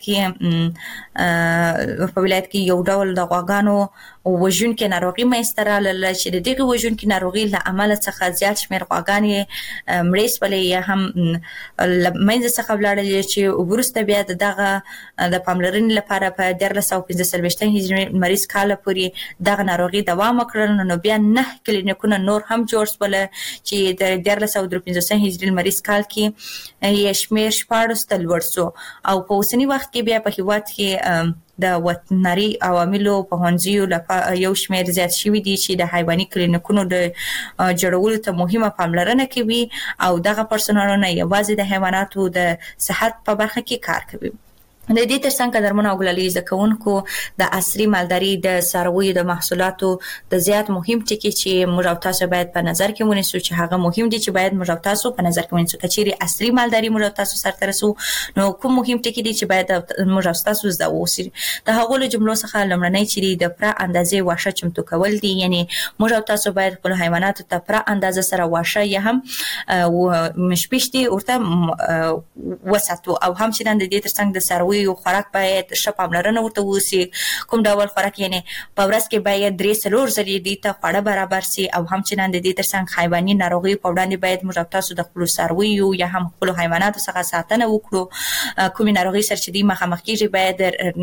کې یو ډول د غواګانو وژونکې ناروغي منځته راغله، چې د دغې وژونکې ناروغي له امله څخه زیات شمېر غواګانې مړې شولې یا هم له منځه څخه ولاړلې، چې وروسته بیا د دغه د پاملرنې لپاره په 1415 هجري لمریز کال پورې دغه ناروغي دوام وکړل، نو بیا 9 کلینیکونه نور هم جوړ شول، چې د 1415 هجري لمریز کال کې یې شمېر 14 ته لوړ شو، او په اوسني وخت کې بیا په هېواد کې د وترنري عواملو پوهنځیو لپاره یو شمېر زیات شوي دي چې د حیواني کلینیکونو د جوړولو ته مهمه پاملرنه کوي، او دغه پرسونالونه یوازې د حیواناتو د صحت په برخه کې کار کوي. د دې ترڅنګ قدرمنو او ګلالي زده کوونکو د عصري مالداري د څارویو د محصولاتو د زیات مهم ټکي چې موږ او تاسو باید په نظر کې ونیسو، چې هغه مهم دي چې باید موږ او تاسو په نظر کې ونیسو. که چیرې عصري مالداري موږ او تاسو سرته رسو، نو کوم مهم ټکي دي چې باید موږ او تاسو زده واوسي؟ د هغو له جملو څخه لومړنی چې د پوره اندازې واښه چمتو کول دي، یعنی موږ او تاسو باید خپل حیواناتو ته پوره اندازه سره واښه یا هم مشپشتي ورته وساتو، او هم چې د دې ترڅنګ د څارویو خوراک باید ښه پاملرنه ورته وشي. کوم ډول خوراک، یعنی په ورځ کې باید 3-4 ځلې دې ته خواړه برابر شي، او هم چې د دې ترڅنګ حیواني ناروغیو په وړاندې باید موږ تاسو د خپلو څارویو یا هم خپلو حیواناتو څخه ساتنه وکړو. کومې ناروغۍ سره چې دوی مخامخ کېږي باید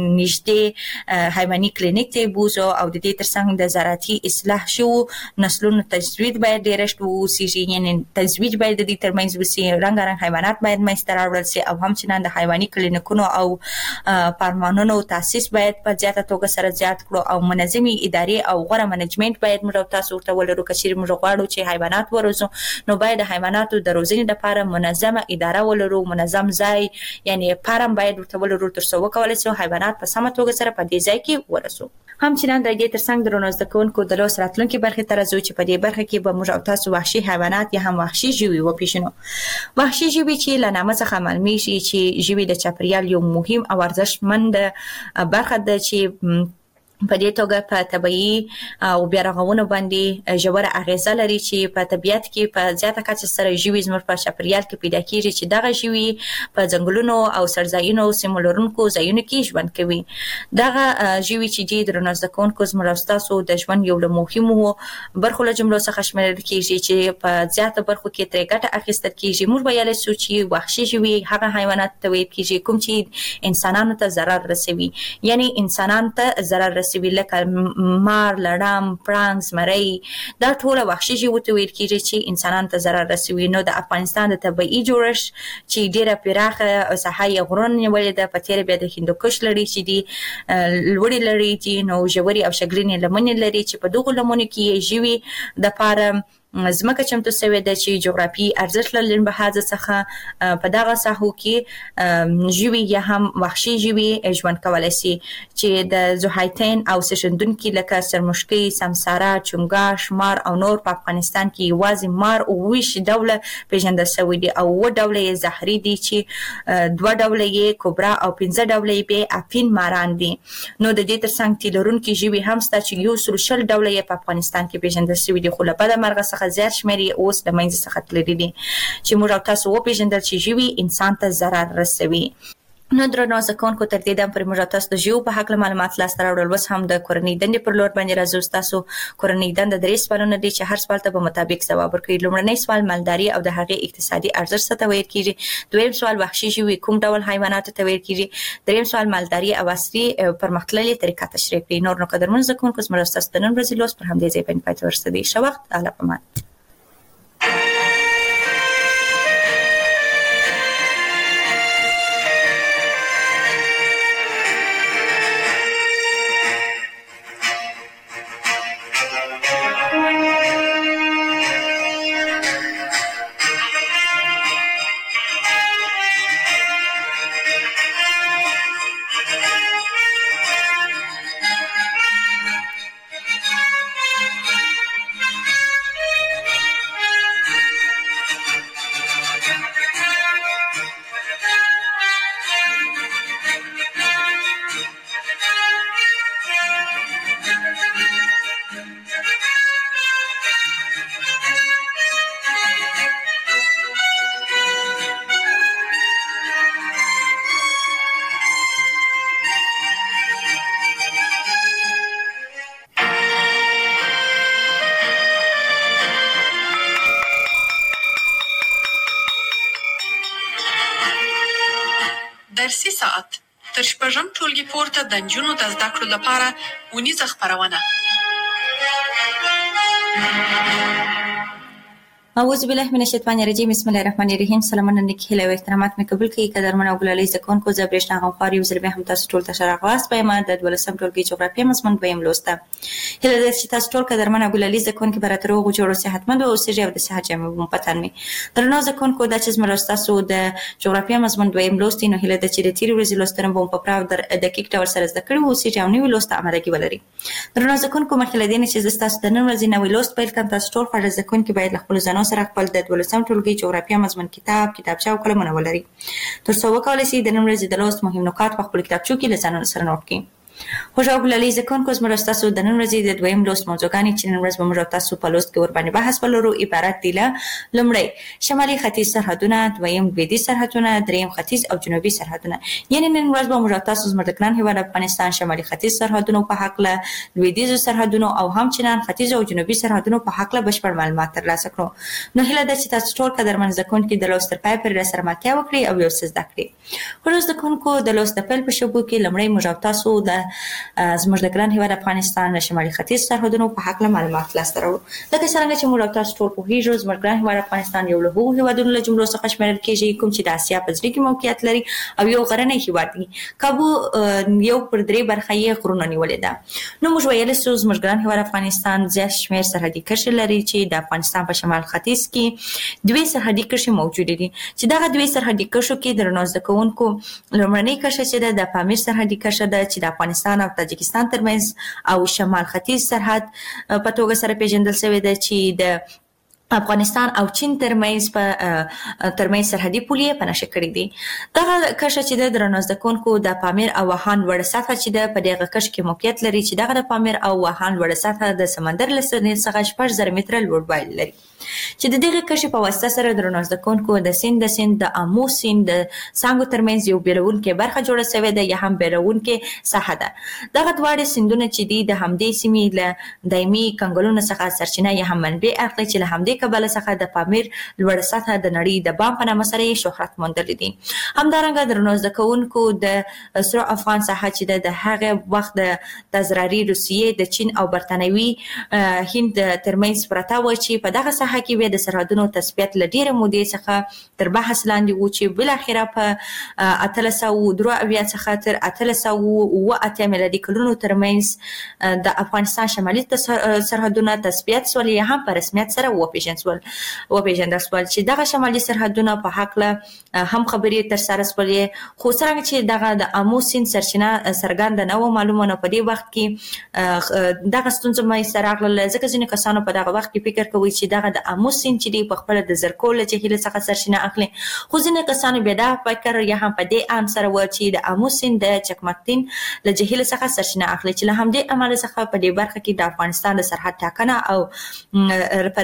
نږدې حیواني کلینیک ته بوزو، او د دې ترڅنګ د زراعتي اصلاح شوو نسلونو تجوید باید ډېر وشي، یعنی تجوید باید د دې ترمنځ وشي، رنګارنګ حیوانات باید منځته راوړل شي، او هم چې د حیواني کلینیکونو او پارمانونو تاسیس باید په زیاته توګه سره زیات کړو، او منظمي ادارې او غوره منیجمنت باید موږ تاسو ورته ولرو. که چیرې موږ غواړو چې حیوانات وروزو، نو باید د حیواناتو د روزنې لپاره منظمه اداره ولرو، منظم ځای یعنی فارم باید ورته ولرو، ترڅو وکولای شو حیوانات په سمه توګه سره په دې ځای کې ورسو. هم چې د دې ترڅنګ درنو زده کوونکو د لوست راتلونکي برخې ته راځو، چې په دې برخه کې به موږ تاسو وحشي حیوانات یا هم وحشي ژوي وپېژنو. وحشي ژوي چې له نامه څخه معلومیږي چې ژوي د چاپیریال یو مهم او ارزښتمند برخه ده، چې په دې توګه په طبیعي او بیا رغونو باندې ژوره اغیزه لري، چې په طبیعت کې په زیاته کچه سره ژوي زموږ په چاپیریال کې پیدا کېږي، چې دغه ژوي په ځنګلونو او سرځایونو سیمو لرونکو ځایونو کې ژوند کوي. دغه ژوي چې دي درنو زده کوونکو زموږ او ستاسو د ژوند یو له مهمو برخو له جملو څخه شمیرل کېږي، چې په زیاته برخو کې ترې ګټه اخیستل کېږي. موږ ویلی شو چې وحشي ژوي هغه حیوانات ته ویل کېږي کوم چې انسانانو ته ضرر رسوي، یعنی انسانانو ته ضرر رسوي، لکه مار، لړم، پړانګ، زمری، دا ټول وحشي ژوي ته ویل کېږي چې انسانانو ته ضرر رسوي. نو د افغانستان د طبیعي جوړښت چې ډېره پراخه ساحه یې غرونه نیولې ده، په تېره بیا د هندوکش لړۍ چې دي لوړې لړۍ دي، نو ژورې او شګلینې لمنې لري، چې په دغو لمنو کې یې ژوي دپاره ځمکه چمتو شوې ده، چې جغرافیایي ارزښت له لحاظه څخه په دغه ساحو کې ژوي یا هم وحشي ژوي ژوند کولی شي، چې د ذوحیاتین او څښندونکي لکه سرمشکۍ، سمساره، چنګاښ، مار او نور په افغانستان کې یوازې مار 28 ډوله پیژندل شوي دي، او 7 ډوله یې زهري دي، چې 2 ډوله یې کبرا او 15 ډوله یې بې اپین ماران دي. نو د دې ترڅنګ تی لرونکي ژوي هم شته، چې 120 ډوله یې په افغانستان کې پیژندل شوي دي، خو له بده مرغه څخه زیات شمېر یې اوس له منځه څخه تللي دي، چې موږ او تاسو وپېژندل چې ژوي انسان ته ضرر رسوي. نو درنو ځکهونکو تر دې دم پر موږ تاسو د ژوند په حق معلومات لاسته راوړل وس هم د کورنۍ دندې پر لور باندې راځو. تاسو کورنۍ دنده درې سوالونه دي چې هر سوال ته په مطابق ځواب ورکړئ. لومړنی سوال مالداري او د هغې اقتصادي ارزښت څه ته ویل کیږي. دویم سوال وحشي ژوي کوم ډول حیوانات ته ویل کیږي. دریم سوال مالداري او عصري پرمختللې طریقه تشریح کړئ. نور نو قدرمن ځکهونکو زموږ تاسو د نن ورځې لوست پر همدې ځای باندې پاتې ورسېدي. ښه وخت اله پمان.
درسي ساعت تر شپږم ټولګي پورته د نجونو د زده کړو لپاره ونیزه خپرونه.
اعوذ بالله من الشیطان الرجیم. بسم الله الرحمن الرحیم. سلامونه نیکی هیله او احترامات مې قبول کړئ. قدرمن او ګلالي زکونکو زه برېښنا غوښار یو ځل بیا هم تاسو ټول ته ښه راغلاست. په ما د 12م ټولګي جغرافیه مضمون دویم لوست ده. هیله ده چې تاسو ټول قدرمن او ګلالي زکونکو به راته روغ جوړ او صحتمند اوسئ او د صحت جامې مو پتن مې. درنو زکونکو دا چې زموږ تاسو د جغرافیه مضمون دویم لوست نو هیله ده چې د تیرې ورځې لوستنه به په پراو د دقیق ډول سره زده کړو اوسئ او نوی لوست امادګي ولري. درنو زکونکو مخکې لدې نه چې تاسو د نن ورځې نوی لوست پیل کړئ تاسو ټول خپل زکونکو باید خپل ځانو سره خپل د سم ټولګي جغرافیه مضمون کتابچه او قلمونه ولري تر څو وکولای شي د نن ورځې د لوست مهم نکات په خپل کتابچو کې له ځان سره نوٹ کړئ. خوش او ګلالي زکونکو زموږ تاسو د نن ورځې د دویم لوست موضوعګانې چې نن ورځ به موږ تاسو په لوست کې ور باندې بحث ولرو عبارت دي له لومړی شمالي ختیځ سرحدونه، دویم لویدیځ سرحدونه، دریم ختیځ او جنوبي سرحدونه. یعنی نن ورځ به موږ تاسو زموږ د ګران هیواد افغانستان شمالي ختیځ سرحدونو په حق له لویدیځ سرحدونو او همچنان ختیځ او جنوبي سرحدونو په حق له بشپړ معلومات ترلاسه کړو. نو هیله ده چې تاسو ټول قدرمن زکونکو د لوست تر پای پورې سره ملتیا وکړئ او یو څه زده کړئ. خو زکونکو د لوست د پیل په شوبو کې لومړی موږ تاسو د زموږ د ګران هیواد افغانستان د شمالي ختیځ سرحدونو په حق له معلومات لاسته راوړو. لکه څنګه چې موږ تاسو ټول پوهیږو زموږ ګران هیواد افغانستان یو له هغو هیوادونو له جملو څخه شمیرل کیږي کوم چې د اسیا په ځای کې موقعیت لري او یو غرنی هیواد دی. کابو یو پر درې برخه یې غرونه نیولې ده. نو موږ ویل سو زموږ ګران هیواد افغانستان زیات شمیر سرحدي کرښې لري چې د افغانستان په شمال ختیځ کې دوه سرحدي کرښې موجود دي چې دغه دوه سرحدي کرښو کې درنو زکونکو لومړنۍ کرښه چې د پامیر سرحدي کرښه ده چې د افغانستان او تاجکستان ترمنځ او شمال ختیځ سرحد په توګه سره پیژندل شوی دی چې د افغانستان او چین ترمنځ سرحدي پولې په نشه کړې دي. دغه کرښه چې د درنو زکونکو د پامیر او وهان وړ سطح چې د په دغه کرښه کې موقعیت لري چې دغه د پامیر او وهان وړ سطح د سمندر له سطحې څخه 4000 متره لوړوالی لري چې د دغه کرښې په واسطه سره درنو زکونکو د سیند د امو سیند د څانګو ترمنځ یو بیلونکې برخه جوړه شوې ده یا هم بیلونکې ساحه ده. دغه دواړه سیندونه چې دي د همدې سیمې له دایمي کنګلونو څخه سرچینه یا هم منبع اخلي چې له همدې کبله څخه د پامیر لوړ سطح د نړۍ د بام په نامه سره شهرت موندلی دي. همدارنګه درنو زکونکو د سره افغان ساحه چې د هغه وخت د تزراري روسیې د چین او برتانوي هند ترمنځ پرته و چې په دغه ساحه کې د سرحدونو تثبیت له ډیره مودې څخه تر بحث لاندې و چې بل اخره په 1883 څخه تر 1808 میلادي کلونو ترمنځ د افغانستان شمالي سرحدونه تثبیت سول یا هم په رسمیت سره وپیژندل سول چې دغه شمالي سرحدونه په حق له هم خبرې تر سره سول. خو څنګه چې دغه د امو سیند سرچینه څرګنده نه و معلومه نه په دې وخت کې دغه ستونزه مې سره راغله ځکه ځینې کسانو په دغه وخت کې فکر کوي چې دغه د امو سیند چې دی په خپل د زرکو له جهیل څخه سرچینه اخلي. خو ځینې کسانو بیا دا فکر یا هم په دې ان سره و چې د امو سیند د چکمکتین له جهیل څخه سرچینه اخلي چې له همدې عمل څخه په دې برخه کې د افغانستان د سرحد ټاکنه او په رسمیت سره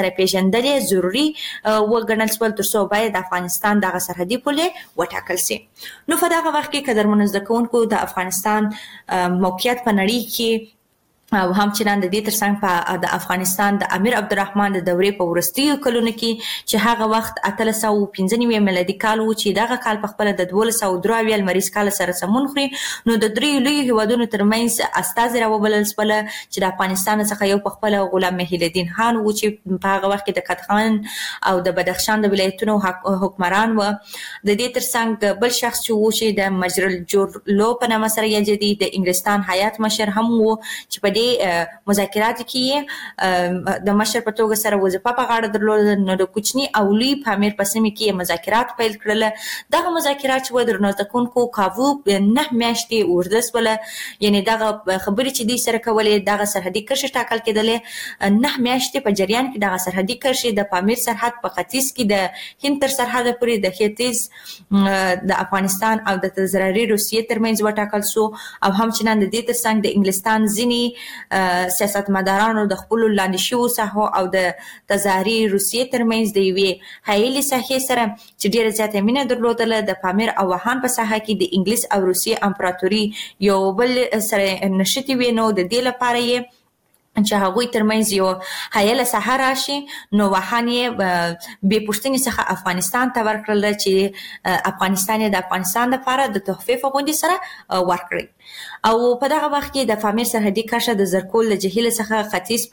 سره پیژندل ضروری وګڼل شول ترڅو باید د افغانستان دغه سرحدي پولې وټاکل شي. نو په دغه وخت کې قدرمنو زده کوونکو د افغانستان موقعیت په نړۍ کې او همچنان د دې ترڅنګ په د افغانستان د امیر عبدالرحمن د دورې په وروستیو کلونو کې چې هغه وخت 1895 میلادي کال و چې دغه کال په خپل د 1223 لمریز کال سره سمون خوري، نو د درې لوی هیوادونو ترمنځ استازي راوبلل شول چې د افغانستان څخه یو په خپل غلام محی الدین خان و چې په هغه وخت کې د کتخان او د بدخشان د ولایتونو حکمران و. د دې ترڅنګ بل شخص چې و چې د مجرل جورلو په نامه سره یادېدی د انګلستان هیات مشر هم و چې په مذاکراتو کې د مشر په توګه سره وظیفه په غاړه درلوده. نو د کوچني او لوی پامیر په سیمه کې مذاکرات پیل کړل. دغه مذاکرات چې درنو زده کوونکو کاوو 9 میاشتې اوږده شوله، یعنی دغه خبرې چې دوی سره کولې دغه سرحدي کرښې ټاکل کېدلې. 9 میاشتې په جریان کې دغه سرحدي کرښې د پامیر سرحد په ختیځ کې د هند تر سرحد پورې د ختیځ د افغانستان او د تزراري روسیې ترمنځ وټاکل شو، او همچنان د دې ترڅنګ د انګلستان ځینې سیاستمدارانو د خپل لاندې شوو ساحو او د تزاري روسیې ترمنځ د یوې حایلې ساحې سره چې ډیره زیاته مینه درلودله د پامیر او وهان په ساحه کې د انګلیس او روسیې امپراتوري یو بل سره نښتې وي. نو د دې لپاره یې چې هغوی ترمنځ یو حایله ساحه راشي، نو وهان یې بې پوښتنې څخه افغانستان ته ورکړل چې افغانستان یې د افغانستان لپاره د تحفې په غوندې سره ورکړي. او په دغه وخت کې د پامیر سرحدي کرښه د زرکول له جهیل څخه ختیځ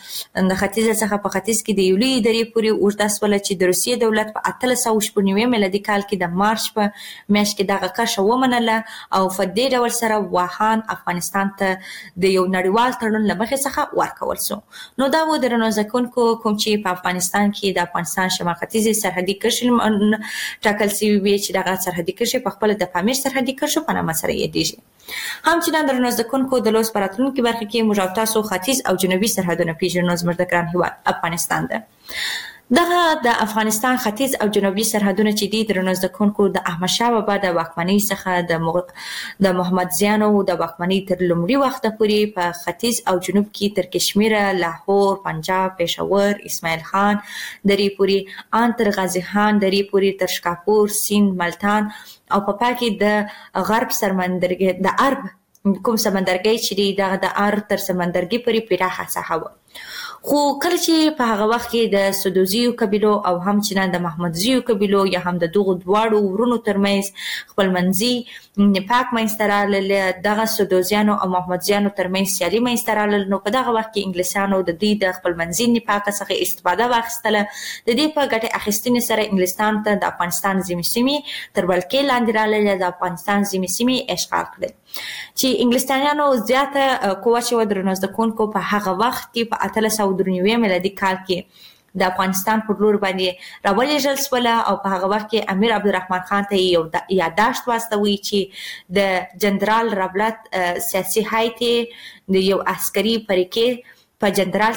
په ختیځ کې د یو لوی درې پورې اوږده شوله چې د روسیې دولت په 1899 میلادي کال کې د مارچ په میاشت کې دغه کرښه ومنله، او په دې ډول سره وهان افغانستان ته د یو نړیوال تړون له مخې څخه ورکول شو. نو دا و درنو زده کوونکو کوم چې په افغانستان کې د افغانستان شمال ختیځې سرحدي کرښې ټاکل شوي وي چې دغه سرحدي کرښې په خپله د پامیر سرحدي کرښو په نامه سره یادېږي. همچنان درنو زده کوونکو د لوست په راتلونکي برخه کې موږ او تاسو ختیځ او جنوبي سرحدونه پیژنو. زموږ د ګران هیواد افغانستان ده. دغه د افغانستان ختیځ او جنوبي سرحدونه چې دي درنو زده کوونکو د احمدشاه بابا د واکمنۍ څخه د محمدزیانو د واکمنۍ تر لومړي وخته پورې په ختیځ او جنوب کې تر کشمیره، لاهور، پنجاب، پېښور، اسماعیل خان درې پورې، ان تر غازي خان درې پورې، تر شکاپور، سیند، ملتان او په پای کې د غرب سمندرګي د عرب کوم سمندرګي چې د عرب تر سمندرګي پورې پراخه ساحه و. خو کله چې په هغه وخت کې د سدوزیو قبیلو او همچنان د محمدزیو قبیلو یا هم د دغو دواړو ورونو ترمنځ خپلمنځي نفاق منځته راغله، دغه سدوزیانو او محمدزیانو ترمنځ سیالي منځته راغله. نو په دغه وخت کې انګلیسانو د دوی د خپلمنځي نفاق څخه استفاده واخیستله. د دې په ګټې اخیستنې سره انګلستان ته د افغانستان ځینې سیمې تر ولکې لاندې راغلې، د افغانستان ځینې سیمې اشغال کړل. چې انګلستانیانو زیاته قوه چې درنو زده کوونکو په هغه وخت کې په 1893 میلادي کال کې د افغانستان پر لور باندې راولېږل شوله، او په هغه وخت کې امیر عبدالرحمن خان ته یو یادداشت واستوي چې د جنرال رابلت سیاسي هیئت د یو عسکري فریقې په جنرال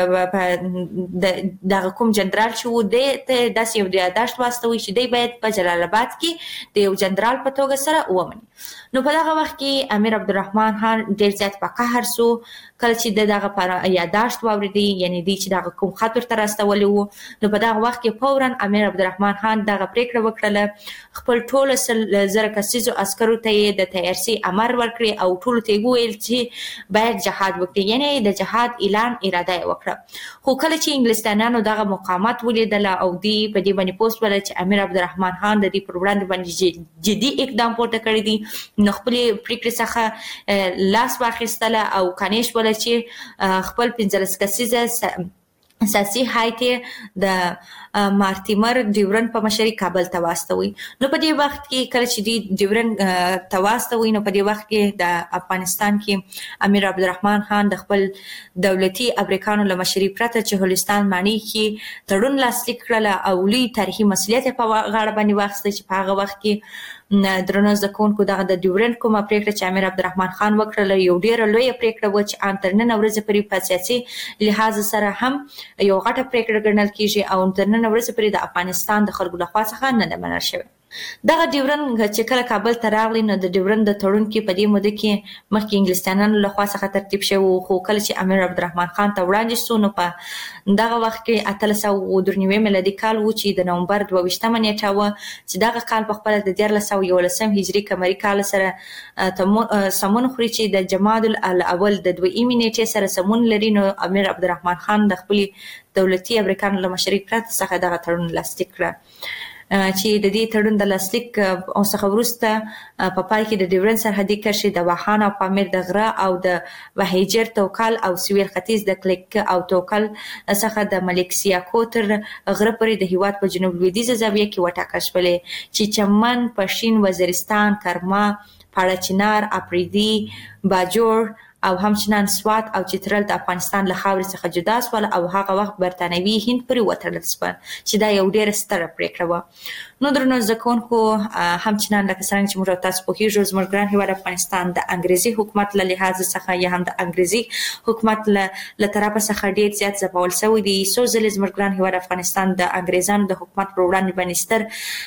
کې دغه کوم جنرال چې و دی ته داسې یو یادداشت واستوي چې دی باید په جلال آباد کې د یو جنرال په توګه سره ومني. نو په دغه وخت کې امیر عبدالرحمن خان ډېر زیات په قهر سو کله چې دغه یادداشت واورېدی، یعنی دی چې دغه کوم خط ورته راستولی و. نو په دغه وخت کې فورا امیر عبدالرحمن خان دغه پرېکړه وکړله خپل ټولو 100,000 کسیزو عسکرو ته یې د تیارسي امر ورکړي او ټولو ته یې وویل چې باید جهاد وکړي، یعنی د جهاد اعلان اراده یې وکړه. خو کله چې انګلستانیانو دغه مقامات ولیدله او دوی په دې باندې پوه شول چې امیر عبدالرحمن خان د دې پر وړاندې باندې جدي اقدام پورته کړی دی، نو خپلې پرېکړې څخه لاس واخیستله او قانع شوله چې خپل 15 کسیزه سیاسي هیئت د مارتیمر ډیورن په مشرۍ کابل ته واستوي. نو په دې وخت کې کله چې دی ډیورن ته واستوي، نو په دې وخت کې د افغانستان کې امیر عبدالرحمن خان د خپل دولتي ابریکانو له مشرۍ پرته چې هولستان ماڼۍ کې تړون لاسلیک کړله او لوی تاریخي مسؤلیت یې په غاړه باندې واخیسته چې په هغه وخت کې درنو زده کوونکو دغه د ډیورن کومه پرېکړه چې امیر عبدالرحمن خان وکړله یو ډېره لویه پرېکړه وه چې ان تر نن ورځې پورې په سیاسي لحاظ سره هم یو غټه پرېکړه ګڼل کېږي او تر نن ورځې پورې د افغانستان د خلکو لخوا څخه نه ده منل شوې. دغه ډیورن چې کله کابل ته راغلی نو د ډیورن د تړون کې په دې موده کې مخکې انګلیسانانو له خوا څخه ترتیب شوی خو کله چې امیر عبدالرحمن خان ته وړاندې شو نو په دغه وخت کې 1893 میلادي کال و چې د نومبر 22 نیټه و چې دغه کال په خپل د 1411 هجري قمري کال سره سمون خوري چې د جمادی الاول د 2 نیټې سره سمون لري نو امیر عبدالرحمن خان د خپل دولتي امریکانو له مشرۍ پرته څخه دغه تړون لاسلیک کړ چې د دې تړون د لاسلیک او څخه وروسته په پای کې د ډیورن سرحدي کرښې د واخان او پامیر د غره او د وهیجر توکل او سویل ختیځ د کلیک او توکل څخه د ملک سیاکو تر غره پورې د هیواد په جنوب لویدیځه زاویه کې وټاکل شولې چې چمن، پښین، وزیرستان، کرما، پاړه چنار، اپریدي، باجوړ او همچنان سوات او چترال د افغانستان له خاورې څخه جدا شول او هغه وخت برتانوي هند پورې وتړل شول چې دا یو ډېره ستره پریکړه وه. نو درنو زده کوونکو همچنان لکه څرنګه چې موږ تاسو پوهیږو زموږ ګران هیواد افغانستان د انګریزي حکومت له لحاظ څخه یا هم د انګریزي حکومت له طرفه څخه ډېر زیات ځپول شوی دی. څو ځلې زموږ ګران هیواد افغانستان د انګریزانو د حکومت پر وړاندې باندې ستر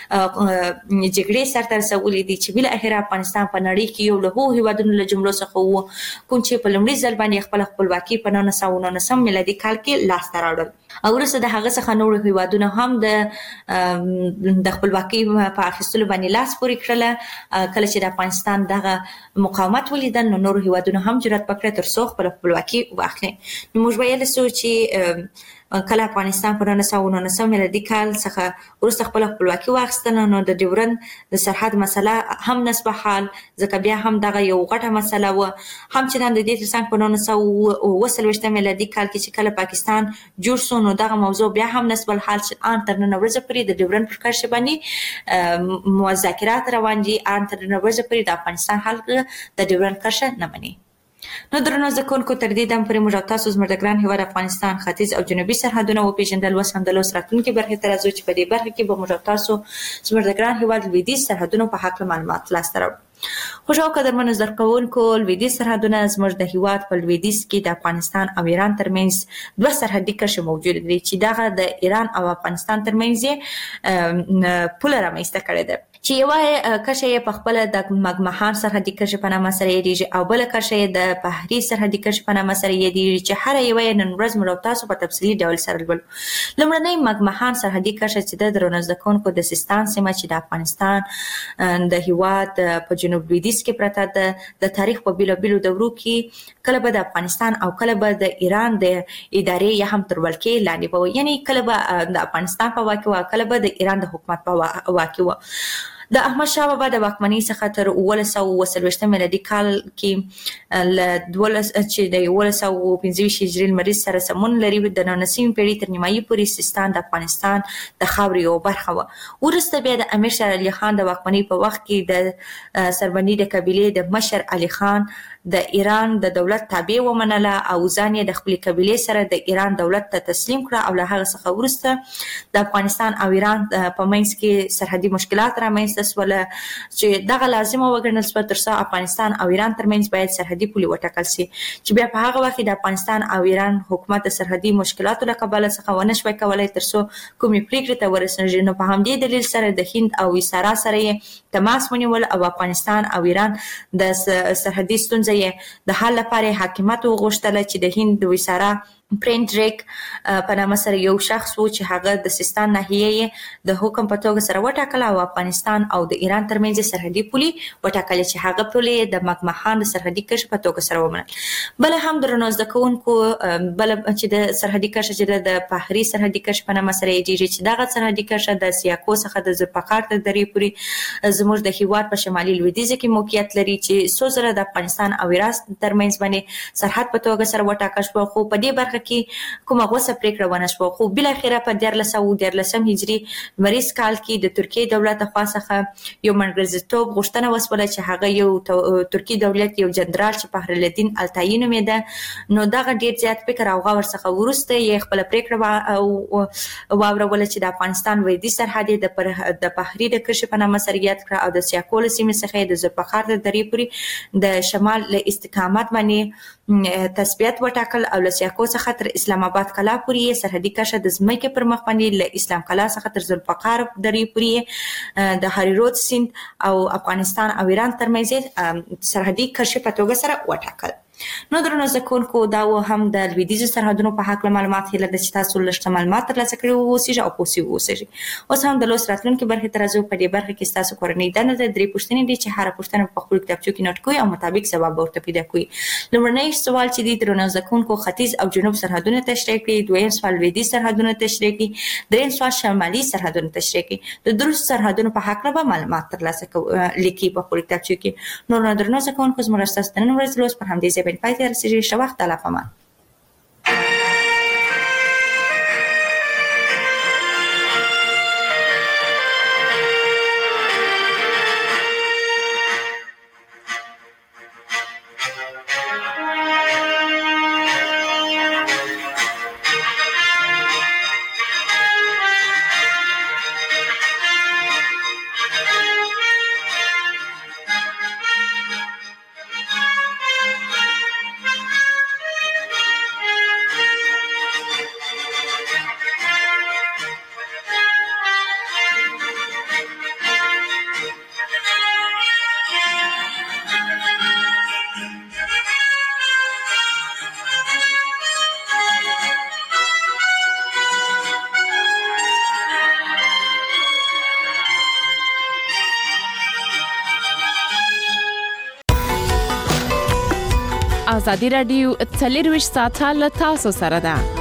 جګړې سرته رسولې دي چې بالاخره افغانستان په نړۍ کې یو له هغو هیوادونو له جملو څخه و کوم چې په لومړي ځل باندې خپل خپلواکي په 1919 میلادي کال کې لاسته راوړل او وروسته د هغه څخه نور هیوادونه هم د خپلواکي په اخیستلو باندې لاس پورې کړله. کله چې د افغانستان دغه مقاومت ولیدل نو نور هیوادونه هم جرأت وکړ تر څو خپل خپلواکي واخلي. نو موږ ویل سو چې کله افغانستان په 1919 میلادي کال څخه وروسته خپل خپلواکي واخیستله نو د ډیورن د سرحد مسله هم نسبه حال ځکه بیا هم دغه یو غټه مسله وه. همچنان د دې ترڅنګ په 1923 میلادي کال کې چې کله پاکستان جوړ شو نو دغه موضوع بیا هم نسبه الحال چې ان تر نن ورځې پورې د ډیورن پر کرښې باندې مذاکرات روان دي. ان تر نن ورځې پورې د افغانستان خلک د ډیورن کرښه نه مني. نو درنو زده کوونکو تر دې دم پورې موږ تاسو زموږ د ګران هیواد افغانستان ختیځ او جنوبي سرحدونه وپېژندل. اوس هم د لوست راتلونکي برخې ته راځو چې په دې برخه کې به موږ تاسو زموږ د ګران هیواد لویدیځ سرحدونو په هکله معلومات لاسته راوړو. خوږو قدرمنو زده کوونکو لویدیځ سرحدونه زموږ د هیواد په لویدیځ کې د افغانستان او ایران ترمنځ دوه سرحدي کرښې موجود دي چې دغه د ایران او افغانستان ترمنځ پوله رامنځته کړې ده چې یوه کرښه یې په خپله د مګمهان سرحدي کرښې په نامه سره یادېږي او بله کرښه یې د بحري سرحدي کرښې په نامه سره یادېږي چې هره یوه یې نن ورځ موږ تاسو په تفصیلي ډول سره لولو. لومړنۍ مګمهان سرحدي کرښه چې د درنو زده کوونکو د سیستان سیمه چې د افغانستان د هیواد په جنوب لویدیځ کې پرته ده د تاریخ په بیلابیلو دورو کې کله به د افغانستان او کله به د ایران د ادارې یا هم تر ولکې لاندې به یعنی کله به د افغانستان په واک کې وه کله به د ایران د حکومت په واک کې وه. د احمد شاه بابا د واکمنۍ څخه تر 1940 میلادي کال کې چې د 1925 هجري لمریز سره سمون لري د 19 پیړۍ تر نیمایي پورې سیستان د افغانستان د خاورې یوه برخه وه. وروسته بیا د امیر شېر علي خان د واکمنۍ په وخت کې د سربندي د قبیلې د مشر علي خان د ایران د دولت تابع ومنله او ځان یې د خپلې قبیلې سره د ایران دولت ته تسلیم کړه او له هغه څخه وروسته د افغانستان او ایران په منځ کې سرحدي مشکلات رامنځته شوله چې دغه لازمه وګڼل شوه تر څو افغانستان او ایران ترمنځ باید سرحدي پولې وټاکل شي چې بیا په هغه وخت کې د افغانستان او ایران حکومت د سرحدي مشکلاتو له کبله څخه ونه شوی کولی تر څو کومې پرېکړې ته ورسېږي. نو په همدې دلیل سره د هند او ویسارا سره یې تماس ونیول او افغانستان او ایران د سرحدي ستونزې د حل لپاره حاکمیت وغوښتله چې د هند د ویسارا پرینټریک په نامه سره یو شخص و چې هغه د سیستان ناحیې د حکم په توګه سره وټاکله او افغانستان او د ایران ترمنځ سرحدي پولې وټاکلې چې هغه پولې د مګمهان د سرحدي کرښې په توګه سره ومنل. بله هم درنو زده کوونکو بله چې د سرحدي کرښه چې د بحري سرحدي کرښې په نامه سره یادېږي چې دغه سرحدي کرښه د سیاکو څخه د ذوالفقار تر درې پورې زموږ د هیواد په شمالي لویدیځ کې موقعیت لري چې څو ځله د افغانستان او ایران ترمنځ باندې سرحد په توګه سره وټاکل شوه خو په دې برخه کې کومه غوڅه پریکړه ونه شوه. خو بالاخره په 1413 هجري لمریز کال کې د ترکیې دولت لخوا څخه یو منګرزیتوب غوښتنه وسوله چې هغه یو ترکي دولت یو جنرال چې فخرالدین التایی نومېده نو دغه ډېر زیات فکر او غور څخه وروسته یې خپله پریکړه واوروله چې د افغانستان لویدیځ سرحد یې د بحري د کرښې په نامه سره یاد کړه او د سیاکو له سیمې څخه یې د ذوالفقار تر درې پورې د شمال له استقامت باندې تثبیت وټاکل او له سیاکو څخه څخه تر اسلام آباد کلا پورې سرحدي کرښه د ځمکې پر مخ باندې له اسلام کلا څخه تر ذوالفقار درې پورې د هاري رود سیند او افغانستان او ایران ترمنځ سرحدي کرښه په توګه سره وټاکل. نو درنو زکونکو دا هم د لویدیځ سرحدونو په حق معلومات هله د تاسو لږ معلومات ترلاسه کړئ او اوسئ او پوسی اوسئ. اوس هم د لوس راتلونکو برخې ترازو په دې برخه کې تاسو کورنۍ دنه د درې پوښتنې دي چې هر پوښتنه په خپل کتابچو کې نوٹ کوئ او مطابق ځواب ورته پیدا کوئ. لومړنی سوال چې دی درنو زکونکو ختیځ او جنوب سرحدونه تشریح کړئ، دویم سوال لویدیځ سرحدونه تشریح کړئ، دریم سوال شمالي سرحدونه تشریح کړئ. د درو سرحدونو په حق به معلومات ترلاسه لیکي په خپل کتابچو کې. نو درنو زکونکو زموږ تاسو د نن ورځې لوس پر همدې ځای پای ته رسیدلی. وخت الله پامان.
ازادي راډیو 24 ساعته له تاسو سره ده.